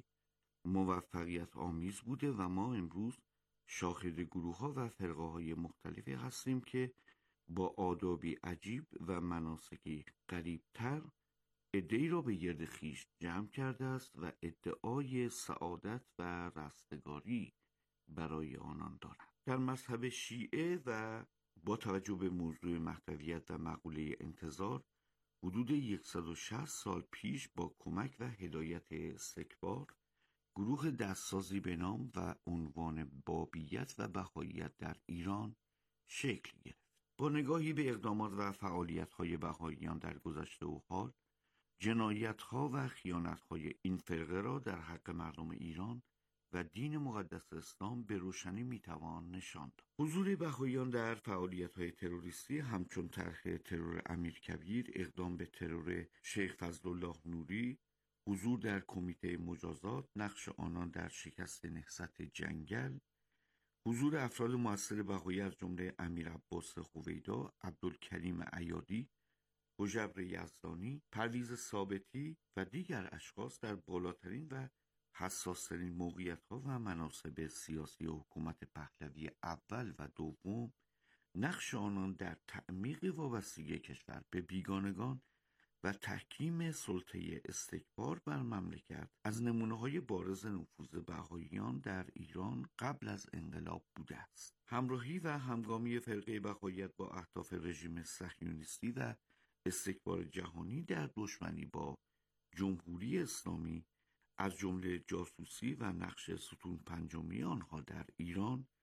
موفقیت آمیز بوده و ما امروز شاهد گروه‌ها و فرقه‌های مختلفی هستیم که با آدابی عجیب و مناسکی غریب‌تر عده‌ای را به گرد خویش جمع کرده است و ادعای سعادت و رستگاری برای آنان دارد. در مذهب شیعه و با توجه به موضوع مهدویت و مقوله انتظار، حدود 160 سال پیش با کمک و هدایت استکبار، گروه دستسازی به نام و عنوان بابیت و بهائیت در ایران شکل گرفت. با نگاهی به اقدامات و فعالیت‌های بهائیان در گذشته و حال، جنایت‌ها و خیانت‌های این فرقه را در حق مردم ایران و دین مقدس اسلام به روشنی میتوان نشان داد. حضور بهائیان در فعالیت‌های تروریستی همچون طرح ترور امیرکبیر، اقدام به ترور شیخ فضلالله نوری، حضور در کمیته مجازات، نقش آنان در شکست نهضت جنگل، حضور افراد مؤثر بهایی از جمله امیر عباس هویدا، عبدالکریم عیادی، هژبر یزدانی، پرویز ثابتی و دیگر اشخاص در بالاترین و حساس‌ترین موقعیت‌ها و مناصب سیاسی حکومت پهلوی اول و دوم، نقش آنان در تعمیق وابستگی کشور به بیگانگان و تحکیم سلطه استکبار بر مملکت از نمونه‌های بارز نفوذ بهائیان در ایران قبل از انقلاب بوده است. همراهی و همگامی فرقه بهائیت با اهداف رژیم صهیونیستی و استکبار جهانی در دشمنی با جمهوری اسلامی از جمله جاسوسی و نقش ستون پنجمی آنها در ایران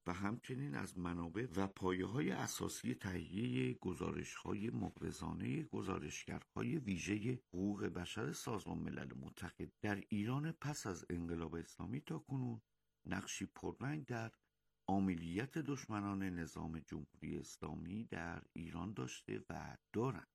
و همچنین از منابع و پایه‌های اساسی تهیه گزارش‌های مغرضانه گزارشگرهای ویژه حقوق بشر سازمان ملل متحد در ایران پس از انقلاب اسلامی تا کنون نقشی پررنگ در عاملیت دشمنان نظام جمهوری اسلامی در ایران داشته و دارند.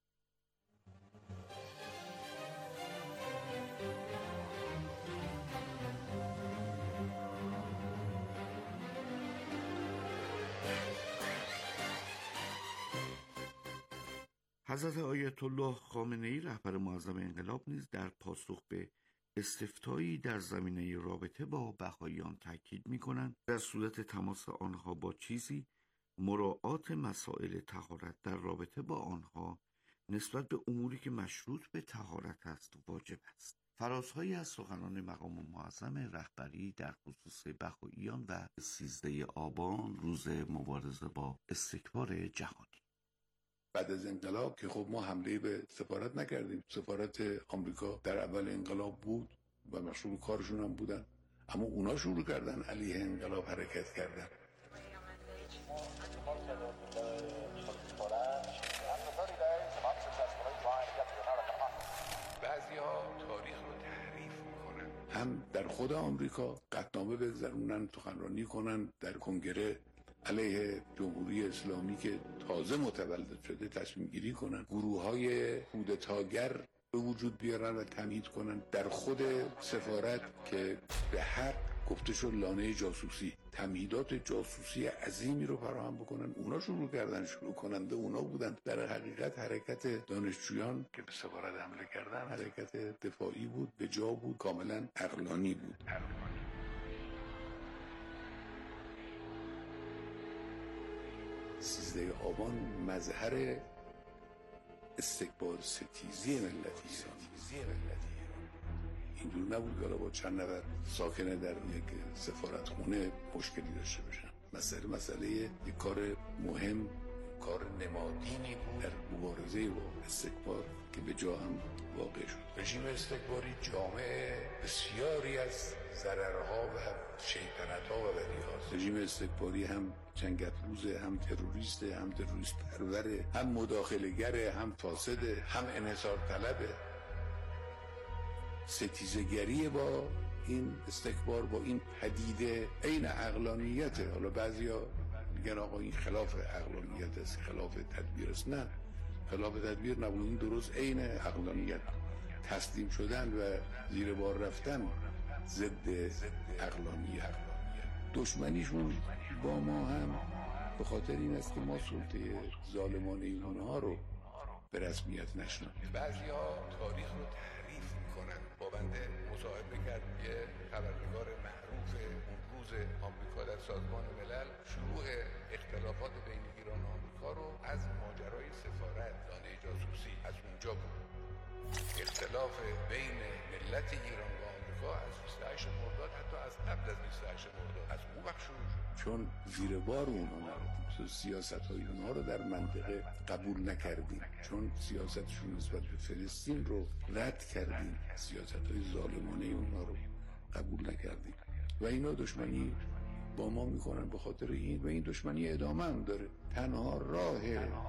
حضرت آیت الله خامنه‌ای رهبر معظم انقلاب نیز در پاسخ به استفتایی در زمینه رابطه با بهائیان تاکید می‌کنند در صورت تماس آنها با چیزی مراعات مسائل طهارت در رابطه با آنها نسبت به اموری که مشروط به طهارت است واجب است. فرازهایی از سخنان مقام معظم رهبری در خصوص بهائیان و 13 آبان روز مبارزه با استکبار جهانی. بعد از انقلاب که خب ما حمله به سفارت نکردیم، سفارت آمریکا در اول انقلاب بود و مشغول کارشون هم بودن، اما اونا شروع کردن علیه انقلاب حرکت کردن. بعضی‌ها تاریخ رو تحریف میکنن، هم در خود آمریکا قطعنامه بگذرونن، سخنرانی کنن در کنگره علیه جمهوری اسلامی که تازه متولد شده تصمیم گیری کنن، گروه‌های کودتاگر به وجود بیارن و تمهید کنن. در خود سفارت که به حق گفته شد لانه جاسوسی، تمهیدات جاسوسی عظیمی رو فراهم بکنن، اونا شروع کردن، شروع کننده اونا بودن. در حقیقت حرکت دانشجویان که به سفارت حمله کردن حرکت دفاعی بود، به جا بود، کاملا عقلانی بود. 13 آبان مظهر استکبار ستیزی ملت ایران. اینجور نبود که با چند نفر ساکن در یک سفارتخونه مشکلی داشته باشن. مسئله یک کار مهم، کار نمادینی بود در مبارزه با استکبار که به جا هم واقع شد. رژیم استکباری جامعه بسیاری از ضررها و شیطنت‌ها و بدیهاست. رژیم استکباری هم جنگ‌افروزه، هم تروریسته، هم تروریست پروره، هم مداخله‌گره، هم فاسده، هم انحصار طلبه. ستیزگری با این استکبار، با این پدیده عین عقلانیته. حالا بعضیا میگن آقا این خلاف عقلانیت است، خلاف تدبیر است. نه، خلاف تدبیر نبود، این درست عین عقلانیت. تسلیم شدن و زیر بار رفتن ضد عقلانیت. دشمنیشون با ما هم به خاطر این است که ما سلطه ظالمانه اونها رو به رسمیت نشناسیم. بعضی‌ها تاریخ رو تحریف میکنن. با بنده مصاحبه کرد یه خبرنگار معروف اون روز آمریکا در سازمان ملل، شروع اختلافات بین ایران و آمریکا رو از ماجرای سفارت، لانه جاسوسی، از اونجا بود. اختلاف بین ملت ایران و آمریکا از 28 مرداد، حتی از قبل از 28 مرداد، از اون وقت شروع شد. چون زیر بار اونها نرفتیم، سیاست‌های اونها رو در منطقه قبول نکردیم، چون سیاستشون نسبت به فلسطین رو رد کردیم، سیاست‌های ظالمانه اونها رو قبول نکردیم و اینا دشمنی با ما میکنن به خاطر این، و این دشمنی ادامه هم داره. تنها راه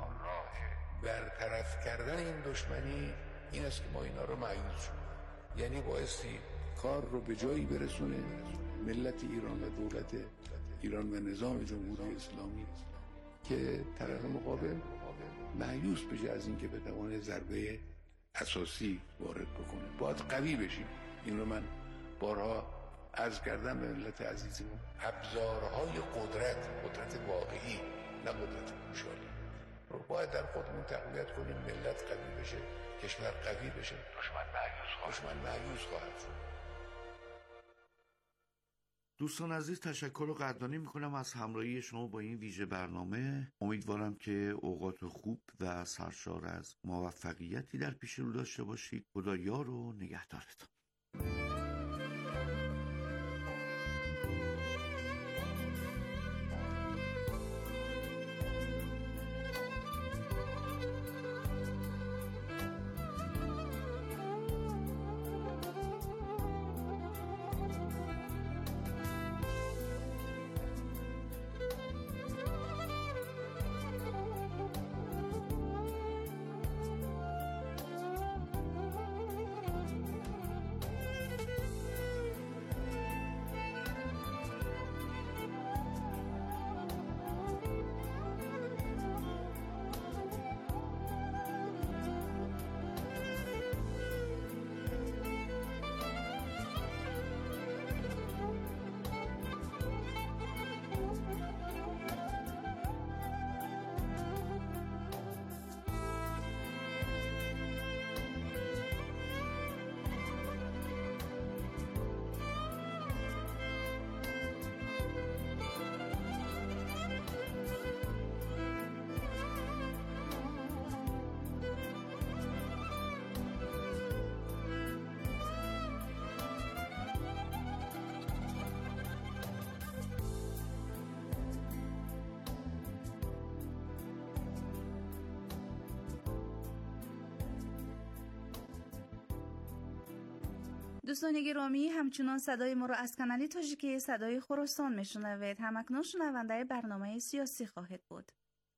برطرف کردن این دشمنی این است که ما اینا رو مایوس شد، یعنی بایستی کار رو به جایی برسونه ملت ایران و دولت ایران و نظام جمهوری اسلامی که طرف مقابل مایوس بشه از اینکه بتونه ضربه اساسی وارد بکنه. باید قوی بشیم. این رو من بارها عرض کردم به ملت عزیزمون. ابزارهای قدرت واقعی، نه قدرت گوشالی، رو باید در خودمون تقویت کنیم. ملت قوی بشه، کشور قوی بشه، دشمن مایوس خواهد شد. دوستان عزیز، تشکر و قدردانی میکنم از همراهی شما با این ویژه برنامه. امیدوارم که اوقات خوب و سرشار از موفقیتی در پیش رو داشته باشید. خدا یار و نگهدارتون. دوستان گرامی، همچنان صدای ما رو از کانال تاجیکی صدای خراسان میشنوید. همکنون شنونده برنامه سیاسی خواهد بود.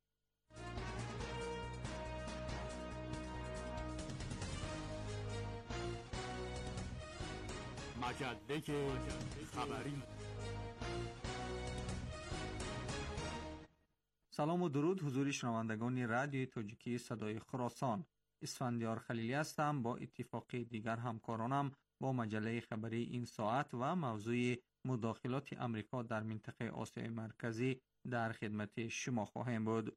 مجله خبری. سلام و درود حضور شنوندگان رادیوی تاجیکی صدای خراسان. اسفندیار خلیلی هستم. با اتفاق دیگر همکارانم با مجله خبری این ساعت و موضوع مداخلات امریکا در منطقه آسیای مرکزی در خدمت شما خواهیم بود.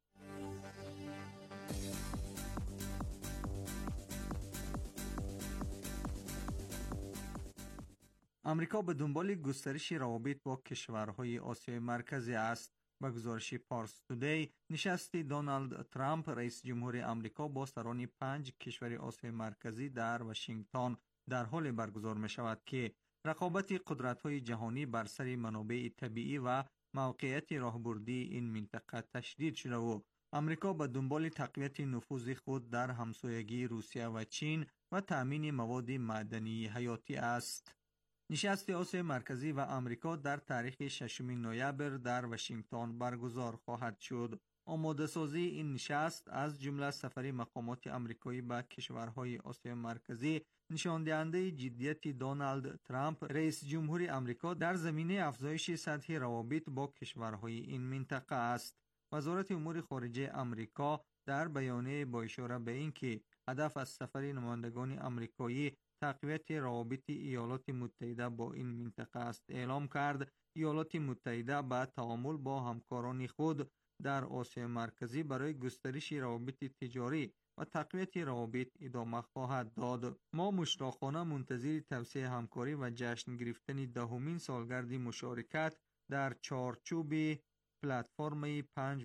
امریکا به دنبال گسترش روابط با کشورهای آسیای مرکزی است. به گزارش پارس تودی، نشست دونالد ترامپ رئیس جمهور امریکا با سران 5 کشور آسیای مرکزی در واشنگتن در حال برگزار می شود که رقابت قدرت‌های جهانی بر سر منابع طبیعی و موقعیت راهبردی این منطقه تشدید شده و امریکا به دنبال تقویت نفوذ خود در همسایگی روسیه و چین و تأمین مواد معدنی حیاتی است. نشست آسیای مرکزی و امریکا در تاریخ 6 نوامبر در واشنگتن برگزار خواهد شد. آماده سازی این نشست از جمله سفر مقامات امریکایی به کشورهای آسیای مرکزی نشان دهنده جدیت دونالد ترامپ رئیس جمهور امریکا در زمینه افزایش سطح روابط با کشورهای این منطقه است. وزارت امور خارجه امریکا در بیانیه با اشاره به اینکه هدف از سفر نمایندگان امریکایی تقویت روابط ایالات متحده با این منطقه است اعلام کرد. ایالات متحده با تعامل با همکاران خود در آسیای مرکزی برای گسترش روابط تجاری و تقویت روابط ادامه خواهد داد. ما مشتاقانه منتظر توسعه همکاری و جشن گرفتن دهمین سالگرد مشارکت در چارچوب پلتفرم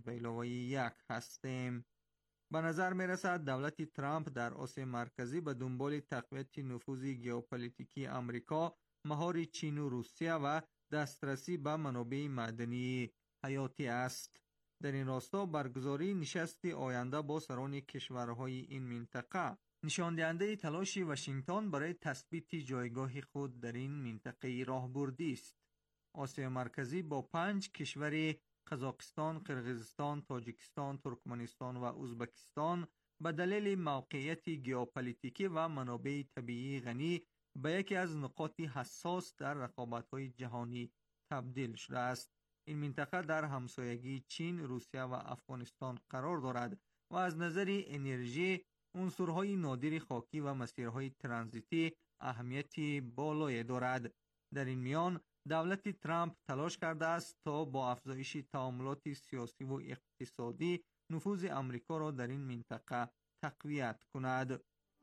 5+1 هستیم. به نظر می رسد دولت ترامپ در آسیای مرکزی به دنبال تقویت نفوذ ژئوپلیتیکی امریکا، مهار چین و روسیه و دسترسی به منابع معدنی حیاتی است. در این راستا برگزاری نشست آینده با سران کشورهای این منطقه نشان دهنده تلاش واشنگتن برای تثبیت جایگاه خود در این منطقه راهبردی است. آسیای مرکزی با 5 کشور قزاقستان، قرقیزستان، تاجیکستان، ترکمنستان و ازبکستان به دلیل موقعیت ژئوپلیتیکی و منابع طبیعی غنی به یکی از نقاط حساس در رقابت‌های جهانی تبدیل شده است. این منطقه در همسایگی چین، روسیه و افغانستان قرار دارد و از نظر انرژی، عنصرهای نادر خاکی و مسیرهای ترانزیتی اهمیتی بالایی دارد. در این میان دولت ترامپ تلاش کرده است تا با افزایش تعاملات سیاسی و اقتصادی نفوذ امریکا را در این منطقه تقویت کند.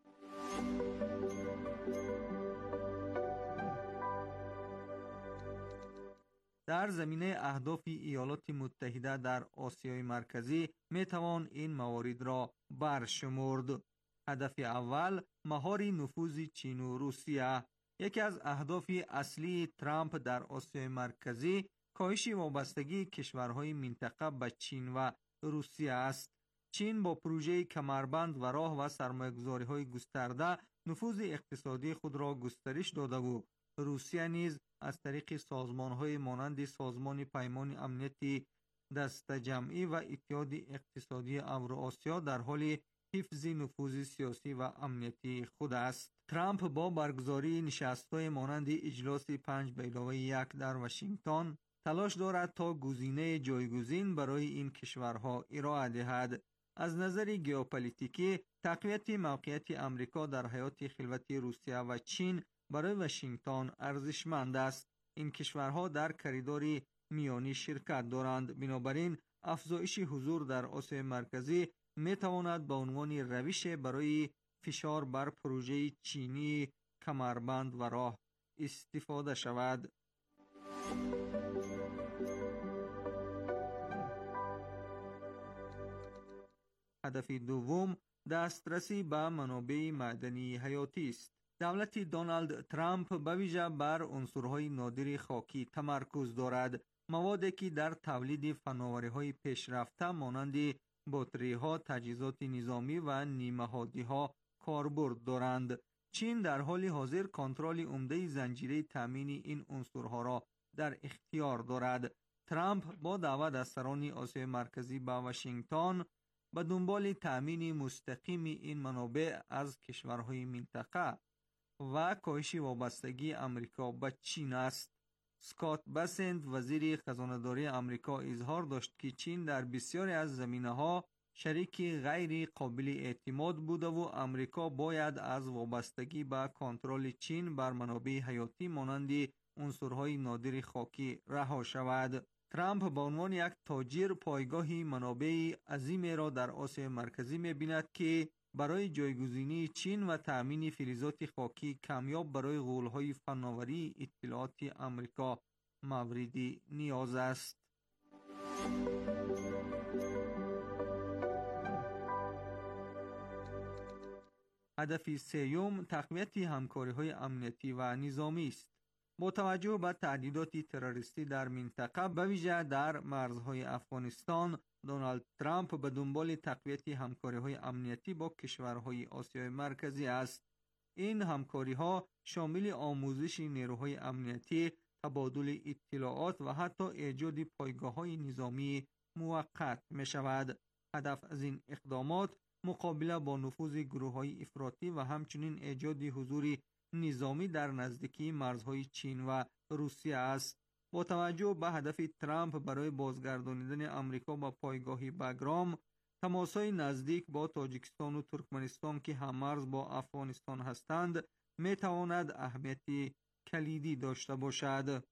در زمینه اهداف ایالات متحده در آسیای مرکزی می توان این موارد را برشمرد. هدف اول، مهار نفوذ چین و روسیه. یکی از اهداف اصلی ترامپ در آسیای مرکزی کاهش وابستگی کشورهای منطقه به چین و روسیه است. چین با پروژه کمربند و راه و سرمایه‌گذاری‌های گسترده نفوذ اقتصادی خود را گسترش داده و روسیه نیز از طریق سازمان‌های مانند سازمان پیمان امنیتی دسته‌جمعی و اتحاد اقتصادی اوراسیا در حال حفظ نفوذ سیاسی و امنیتی خود است. ترامپ با برگزاری نشست‌های مانند اجلاس 5+1 در واشنگتن تلاش دارد تا گزینه جایگزین برای این کشورها ارائه دهد. از نظر ژئوپلیتیکی، تقویت موقعیت امریکا در حیات خلوت روسیه و چین برای واشنگتن ارزشمند است. این کشورها در کریدور میانی شرکت دارند. بنابراین افزایش حضور در آسیای مرکزی می تواند به عنوان روش برای فشار بر پروژه چینی کمربند و راه استفاده شود. هدف دوم، دسترسی به منابع معدنی حیاتی است. دولت دونالد ترامپ به ویژه بر عنصرهای نادر خاکی تمرکز دارد. موادی که در تولید فناوری‌های پیشرفته مانند باتری‌ها، تجهیزات نظامی و نیمه‌هادی‌ها کاربرد دارند. چین در حال حاضر کنترل عمده زنجیره تامین این عنصرها را در اختیار دارد. ترامپ با دعوت از سران آسیای مرکزی به واشنگتن به دنبال تامین مستقیم این منابع از کشورهای منطقه و کاهش وابستگی آمریکا به چین است. اسکات بسنت وزیر خزانه‌داری آمریکا اظهار داشت که چین در بسیاری از زمینه‌ها شریک غیر قابل اعتماد بوده و آمریکا باید از وابستگی به کنترل چین بر منابع حیاتی مانند عنصرهای نادر خاکی رها شود. ترامپ به عنوان یک تاجر پایگاه منابع عظیم را در آسیای مرکزی می‌بیند که برای جایگزینی چین و تأمین فلزات خاکی کمیاب برای غول‌های فناوری اطلاعات آمریکا مورد نیاز است. هدف سوم تقویت همکاری‌های امنیتی و نظامی است. با توجه به تهدیدات تروریستی در منطقه به ویژه در مرزهای افغانستان، دونالد ترامپ به دنبال تقویت همکاری‌های امنیتی با کشورهای آسیای مرکزی است. این همکاری‌ها شامل آموزش نیروهای امنیتی، تبادل اطلاعات و حتی ایجاد پایگاه‌های نظامی موقت می‌شود. هدف از این اقدامات مقابله با نفوذ گروه‌های افراطی و همچنین ایجاد حضور نظامی در نزدیکی مرزهای چین و روسیه است. با توجه به هدف ترامپ برای بازگردانیدن آمریکا به پایگاه باگرام، تماس‌های نزدیک با تاجیکستان و ترکمنستان که هم‌مرز با افغانستان هستند می‌تواند اهمیت کلیدی داشته باشد.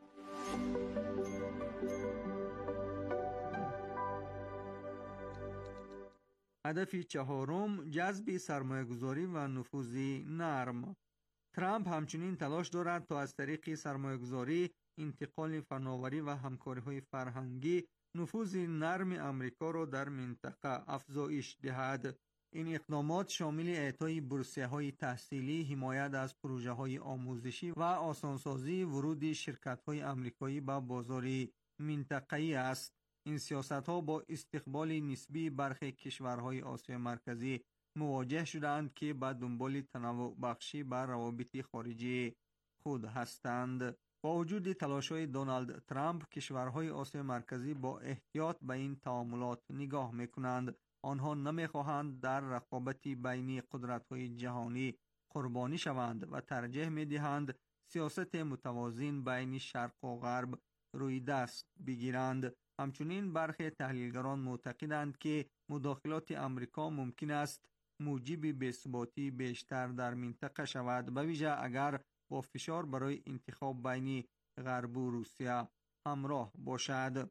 هدف چهارم جذب سرمایه‌گذاری و نفوذ نرم. ترامپ همچنین تلاش دارد تا از طریق سرمایه‌گذاری، انتقال فناوری و همکاری‌های فرهنگی نفوذ نرم آمریکا را در منطقه افزایش دهد. این اقدامات شامل اعطای بورسیه‌های تحصیلی، حمایت از پروژه‌های آموزشی و آسانسازی ورود شرکت‌های آمریکایی به بازار منطقه‌ای است. این سیاست‌ها با استقبال نسبی برخی کشورهای آسیای مرکزی مواجه شدند که به دنبال تنوع بخشی بر روابط خارجی خود هستند. با وجود تلاش‌های دونالد ترامپ، کشورهای آسیای مرکزی با احتیاط به این تعاملات نگاه می‌کنند. آنها نمی‌خواهند در رقابت بین قدرت‌های جهانی قربانی شوند و ترجیح می‌دهند سیاست متوازن بین شرق و غرب روی دست بگیرند. همچنین برخی تحلیلگران معتقدند که مداخلات آمریکا ممکن است موجب بی‌ثباتی بیشتر در منطقه شود، به ویژه اگر با فشار برای انتخاب بین غرب و روسیه همراه باشد.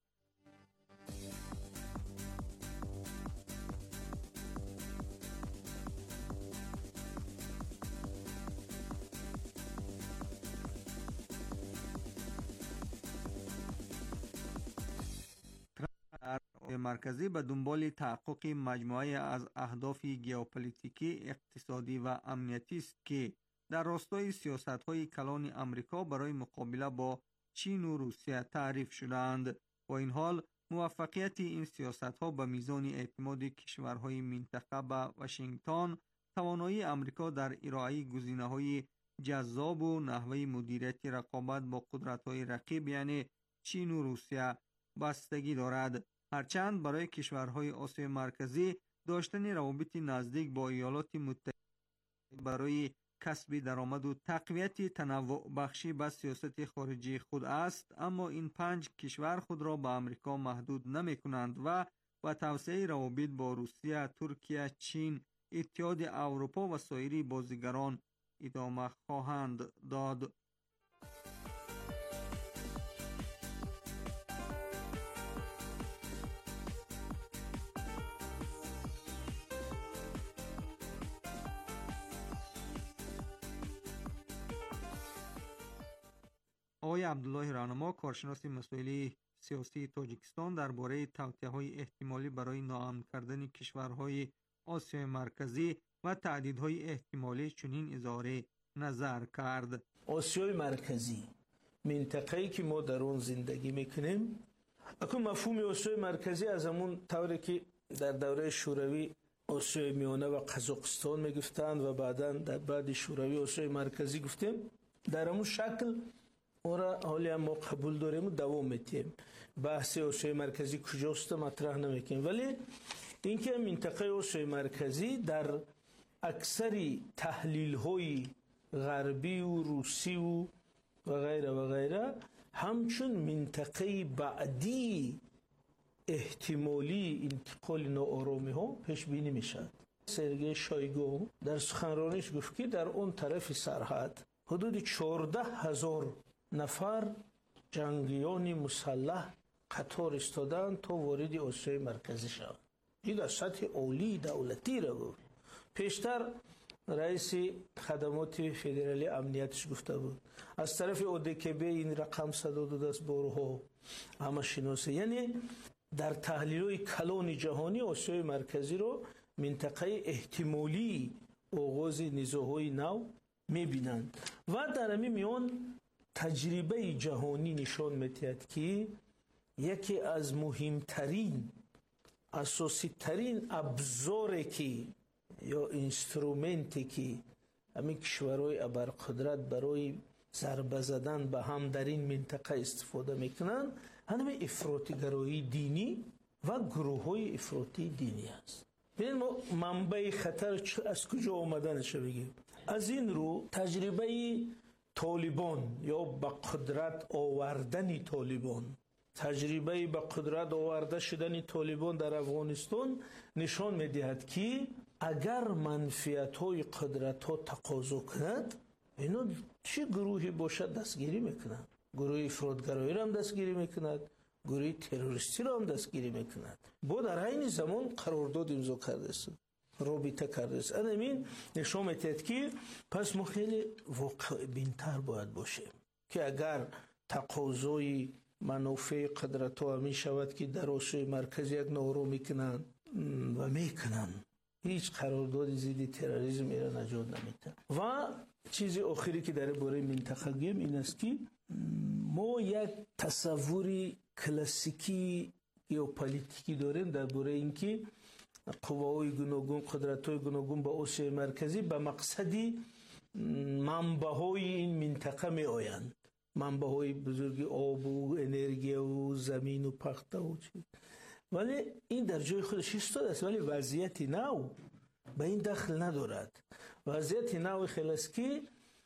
مرکزی به دنبال تحقق مجموعه از اهداف ژئوپلیتیکی، اقتصادی و امنیتی است که در راستای سیاست‌های کلان آمریکا برای مقابله با چین و روسیه تعریف شدند. با این حال موفقیت این سیاست‌ها به میزان اعتماد کشورهای منطقه به واشنگتن، توانایی آمریکا در ارائه گزینه‌های جذاب و نحوه مدیریت رقابت با قدرت‌های رقیب یعنی چین و روسیه بستگی دارد. هرچند برای کشورهای آسیای مرکزی داشتن روابط نزدیک با ایالات متحده برای کسب درآمد و تقویت تنوع بخشی به سیاست خارجی خود است، اما این 5 کشور خود را به آمریکا محدود نمی کنند و با توسعه روابط با روسیه، ترکیه، چین، اتحاد اروپا و سایر بازیگران ادامه خواهند داد. آقای عبدالله رهنما، کارشناس مسائل سیاسی تاجیکستان، درباره توطئه‌های احتمالی برای ناامن کردن کشورهای آسیای مرکزی و تهدیدهای احتمالی چنین اظهار نظر کرد. آسیای مرکزی، منطقه‌ای که ما در آن زندگی میکنیم، اکنون مفهوم آسیای مرکزی از همون طوری که در دوره شوروی آسیای میانه و قزاقستان میگفتند و بعدا در بعد شوروی آسیای مرکزی گفتیم. در همون شکل اورا حالی هم ما قبول داریم و دوام میتیم. بحث آسیای مرکزی کجاست مطرح نمیکنیم، ولی اینکه منطقه آسیای مرکزی در اکثر تحلیل های غربی و روسی و غیره و غیره همچون منطقه بعدی احتمالی انتقال ناآرامی ها پیش بینی میشد. سرگئی شویگو در سخنرانیش گفت که در اون طرف سرحد حدود 14,000 نفر جنگیان مسلح قطار استادن تا وارد آسیای مرکزی شوند. این در سطح عالی دولتی را گفت. پیشتر رئیس خدمات فدرالی امنیتش گفته بود. از طرف ODKB این رقم صدا داده است بارها، همه شناسه. یعنی در تحلیل کلان جهانی آسیای مرکزی رو منطقه احتمالی آغاز نزاع‌های نو میبینند و در همین میان تجربه جهانی نشان میدهد که یکی از مهمترین اساسی ترین ابزاری که یا اینسترومنتی که همین کشورهای ابرقدرت برای ضربه زدن به هم در این منطقه استفاده میکنن همین افراط‌گرایی دینی و گروه‌های افراطی دینی است. ببین ما منبع خطر از کجا آمدنش بگیم. از این رو تجربه طالبان یا به قدرت آوردن طالبان، تجربه به قدرت آورده شدن طالبان در افغانستان نشان میدهد که اگر منفعت‌های قدرت‌ها تقاضا کند اینا چه گروهی باشد دستگیری میکنند. گروه افراط‌گرایی را هم دستگیری میکند، گروه تروریستی را هم دستگیری میکند. با در عین زمان قرارداد امضا کرده است، رابطه کرده است. این نشان میدهد که پس ما خیلی واقع بین‌تر باید باشیم که اگر تقاضای منافع قدرت‌ها می شود که در آسیای مرکزی یک ناآرامی میکنند و میکنند، هیچ قرارداد ضد تروریسم را نجات نمیده. و چیز آخری که در باره منطقه گیم این است که ما یک تصوری کلاسیکی ژئوپلیتیکی داریم در باره اینکه قواهای گوناگون، قدرت‌های گوناگون با آسیای مرکزی به مقصدی منبع‌های این منطقه می آیند. منبع‌های بزرگ آب و انرژی و زمین و پخته و چیز. ولی این در جای خودش ایستاده است، ولی وضعیت نو به این دخل ندارد. وضعیت نو خلاصکی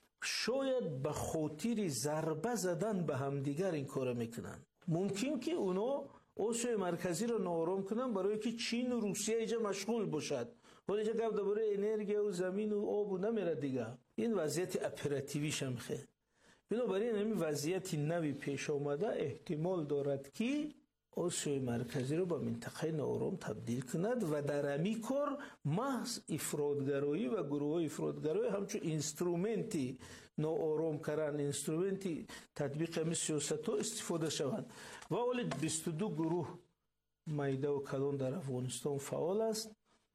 شاید به خاطر ضربه زدن به همدیگر این کار میکنن. ممکن که اونا آسیای مرکزی رو ناآرام کنن برای که چین و روسیه اینجا مشغول باشد. ولی اینجا گپ درباره انرژی و زمین و آب و نمیره دیگه. این وضعیت اپراتیویش هم خیلی. بنابراین این وضعیت نوی پیش آمده احتمال دارد که آسیای مرکزی رو به منطقه ناآرام تبدیل کند و در همین کار محض افراط‌گرایی و گروه افراط‌گرایی همچون اینسترومنتی ناآرام کردن، اینسترومنتی تطبیق همین سیاست ها استفاده شوند. و اولی 22 گروه میده و کلان در افغانستان فعال است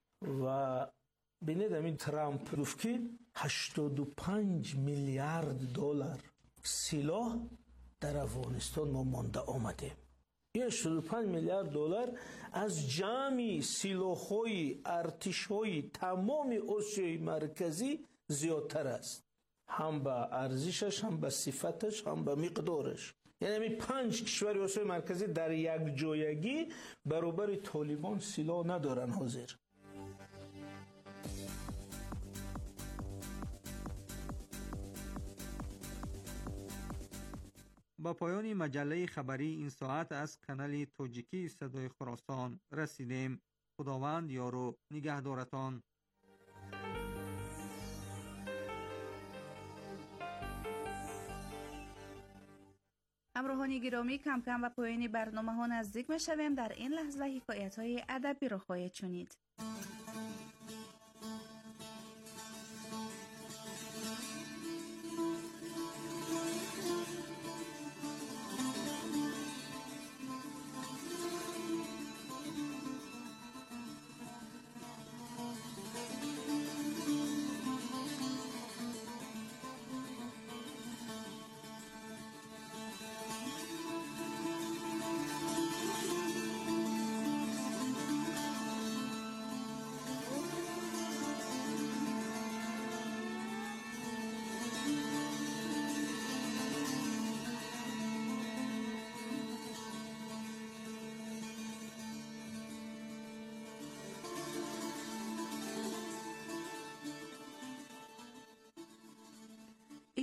و بینید همین ترامپ گفت که 85 میلیارد دلار سلاح در افغانستان ما مانده آمده. این 85 میلیارد دلار از جمعی سلاح‌های ارتش‌های تمام آسیای مرکزی زیادتر است، هم به ارزشش، هم به صفتش، هم به مقدارش. یعنی 5 کشور آسیای مرکزی در یک جایگی برابر طالبان سلاح ندارن حاضر. با پایان مجله خبری این ساعت از کانال تاجیکی صدای خراسان رسیدیم. خداوند یار و نگهدارتان. همراهان گرامی، کم کم و پایان برنامه ها نزدیک میشویم. در این لحظه حکایت های ادبی را خواهید شنید.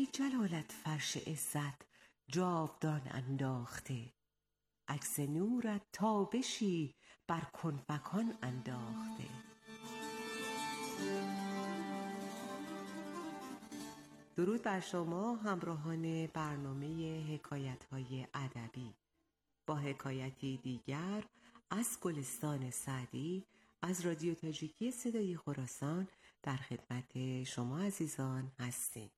جلالت فرش عزت جاودان انداخته، عکس نورت تابشی بر کنفکان انداخته. درود بر شما همراهان برنامه حکایت‌های ادبی. با حکایتی دیگر از گلستان سعدی از رادیو تاجیکی صدای خراسان در خدمت شما عزیزان هستیم.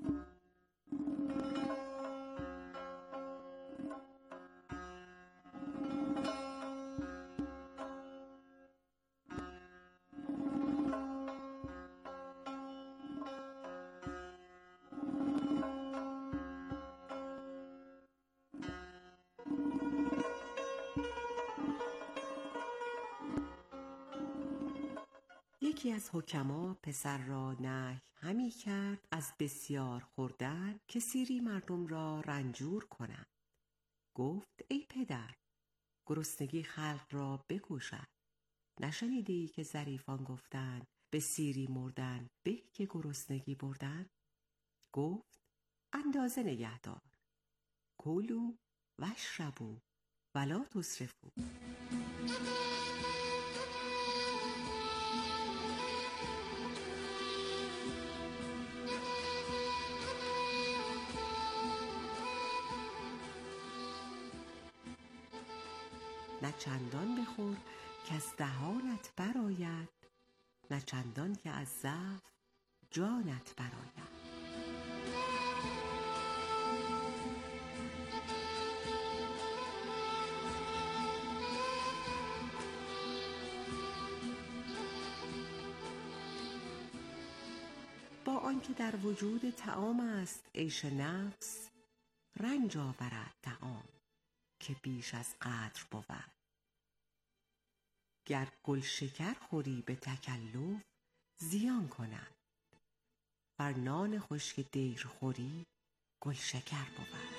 یکی از حکما پسر را نهی همی کرد از بسیار خوردن که سیری مردم را رنجور کنند. گفت ای پدر، گرسنگی خلق را بکشد. نشنیدی که ظریفان گفتند به سیری مردن به که گرسنگی بردن؟ گفت اندازه نگه دار. کلوا واشربوا ولا تسرفوا. نه چندان بخور که از دهانت برآید، نه چندان که از ضعف جانت برآید. با آنکه در وجود طعام است عیش نفس، رنج آورد طعام که بیش از قدر بود. گر گل شکر خوری به تکلف زیان کند، بر نان خشک دیر خوری گل شکر بود.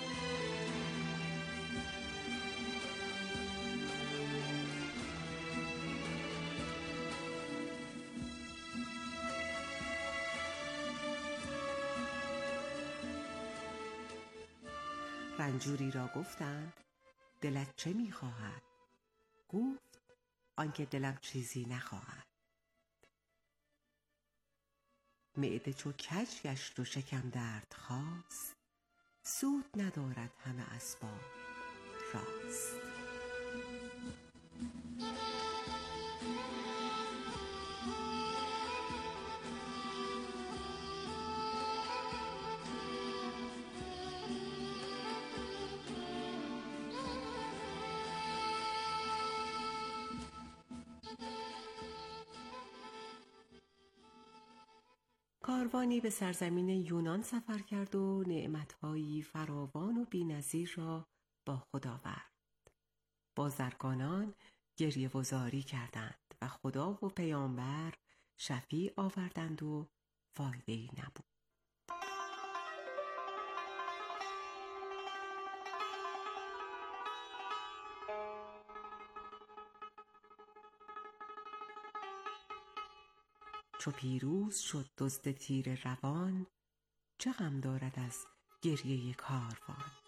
رنجوری را گفتند دلت چه می‌خواهد؟ گفت آنکه دلم چیزی نخواهد. معده چو کج گشت و شکم درد خاست، سود ندارد همه اسباب راست. کاروانی به سرزمین یونان سفر کرد و نعمت‌هایی فراوان و بی‌نظیر را با خود آورد. بازرگانان گریه‌وزاری کردند و خدا و پیامبر شفیع آوردند و فایده‌ای نبود. چو پیروز شد دزد تیره روان، چه غم دارد از گریه کاروان.